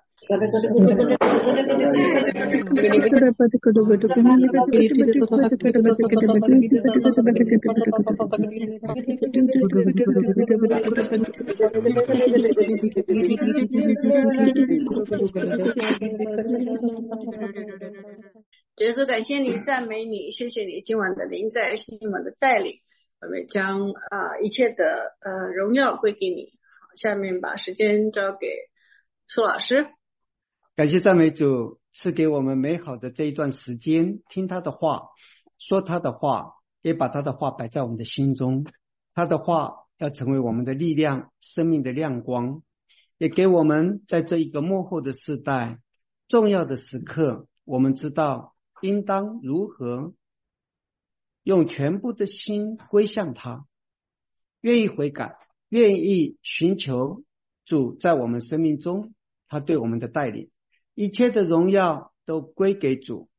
Speaker 1: 耶稣，感谢你，赞美你，谢谢你今晚的临在，今晚的带领，我们将啊、呃、一切的呃荣耀归给你。好，下面把时间交给苏老师。
Speaker 2: 感谢赞美主赐给我们美好的这一段时间，听他的话，说他的话，也把他的话摆在我们的心中。他的话要成为我们的力量，生命的亮光，也给我们在这一个末后的世代重要的时刻，我们知道应当如何用全部的心归向他，愿意悔改，愿意寻求主在我们生命中他对我们的带领，一切的荣耀都归给主。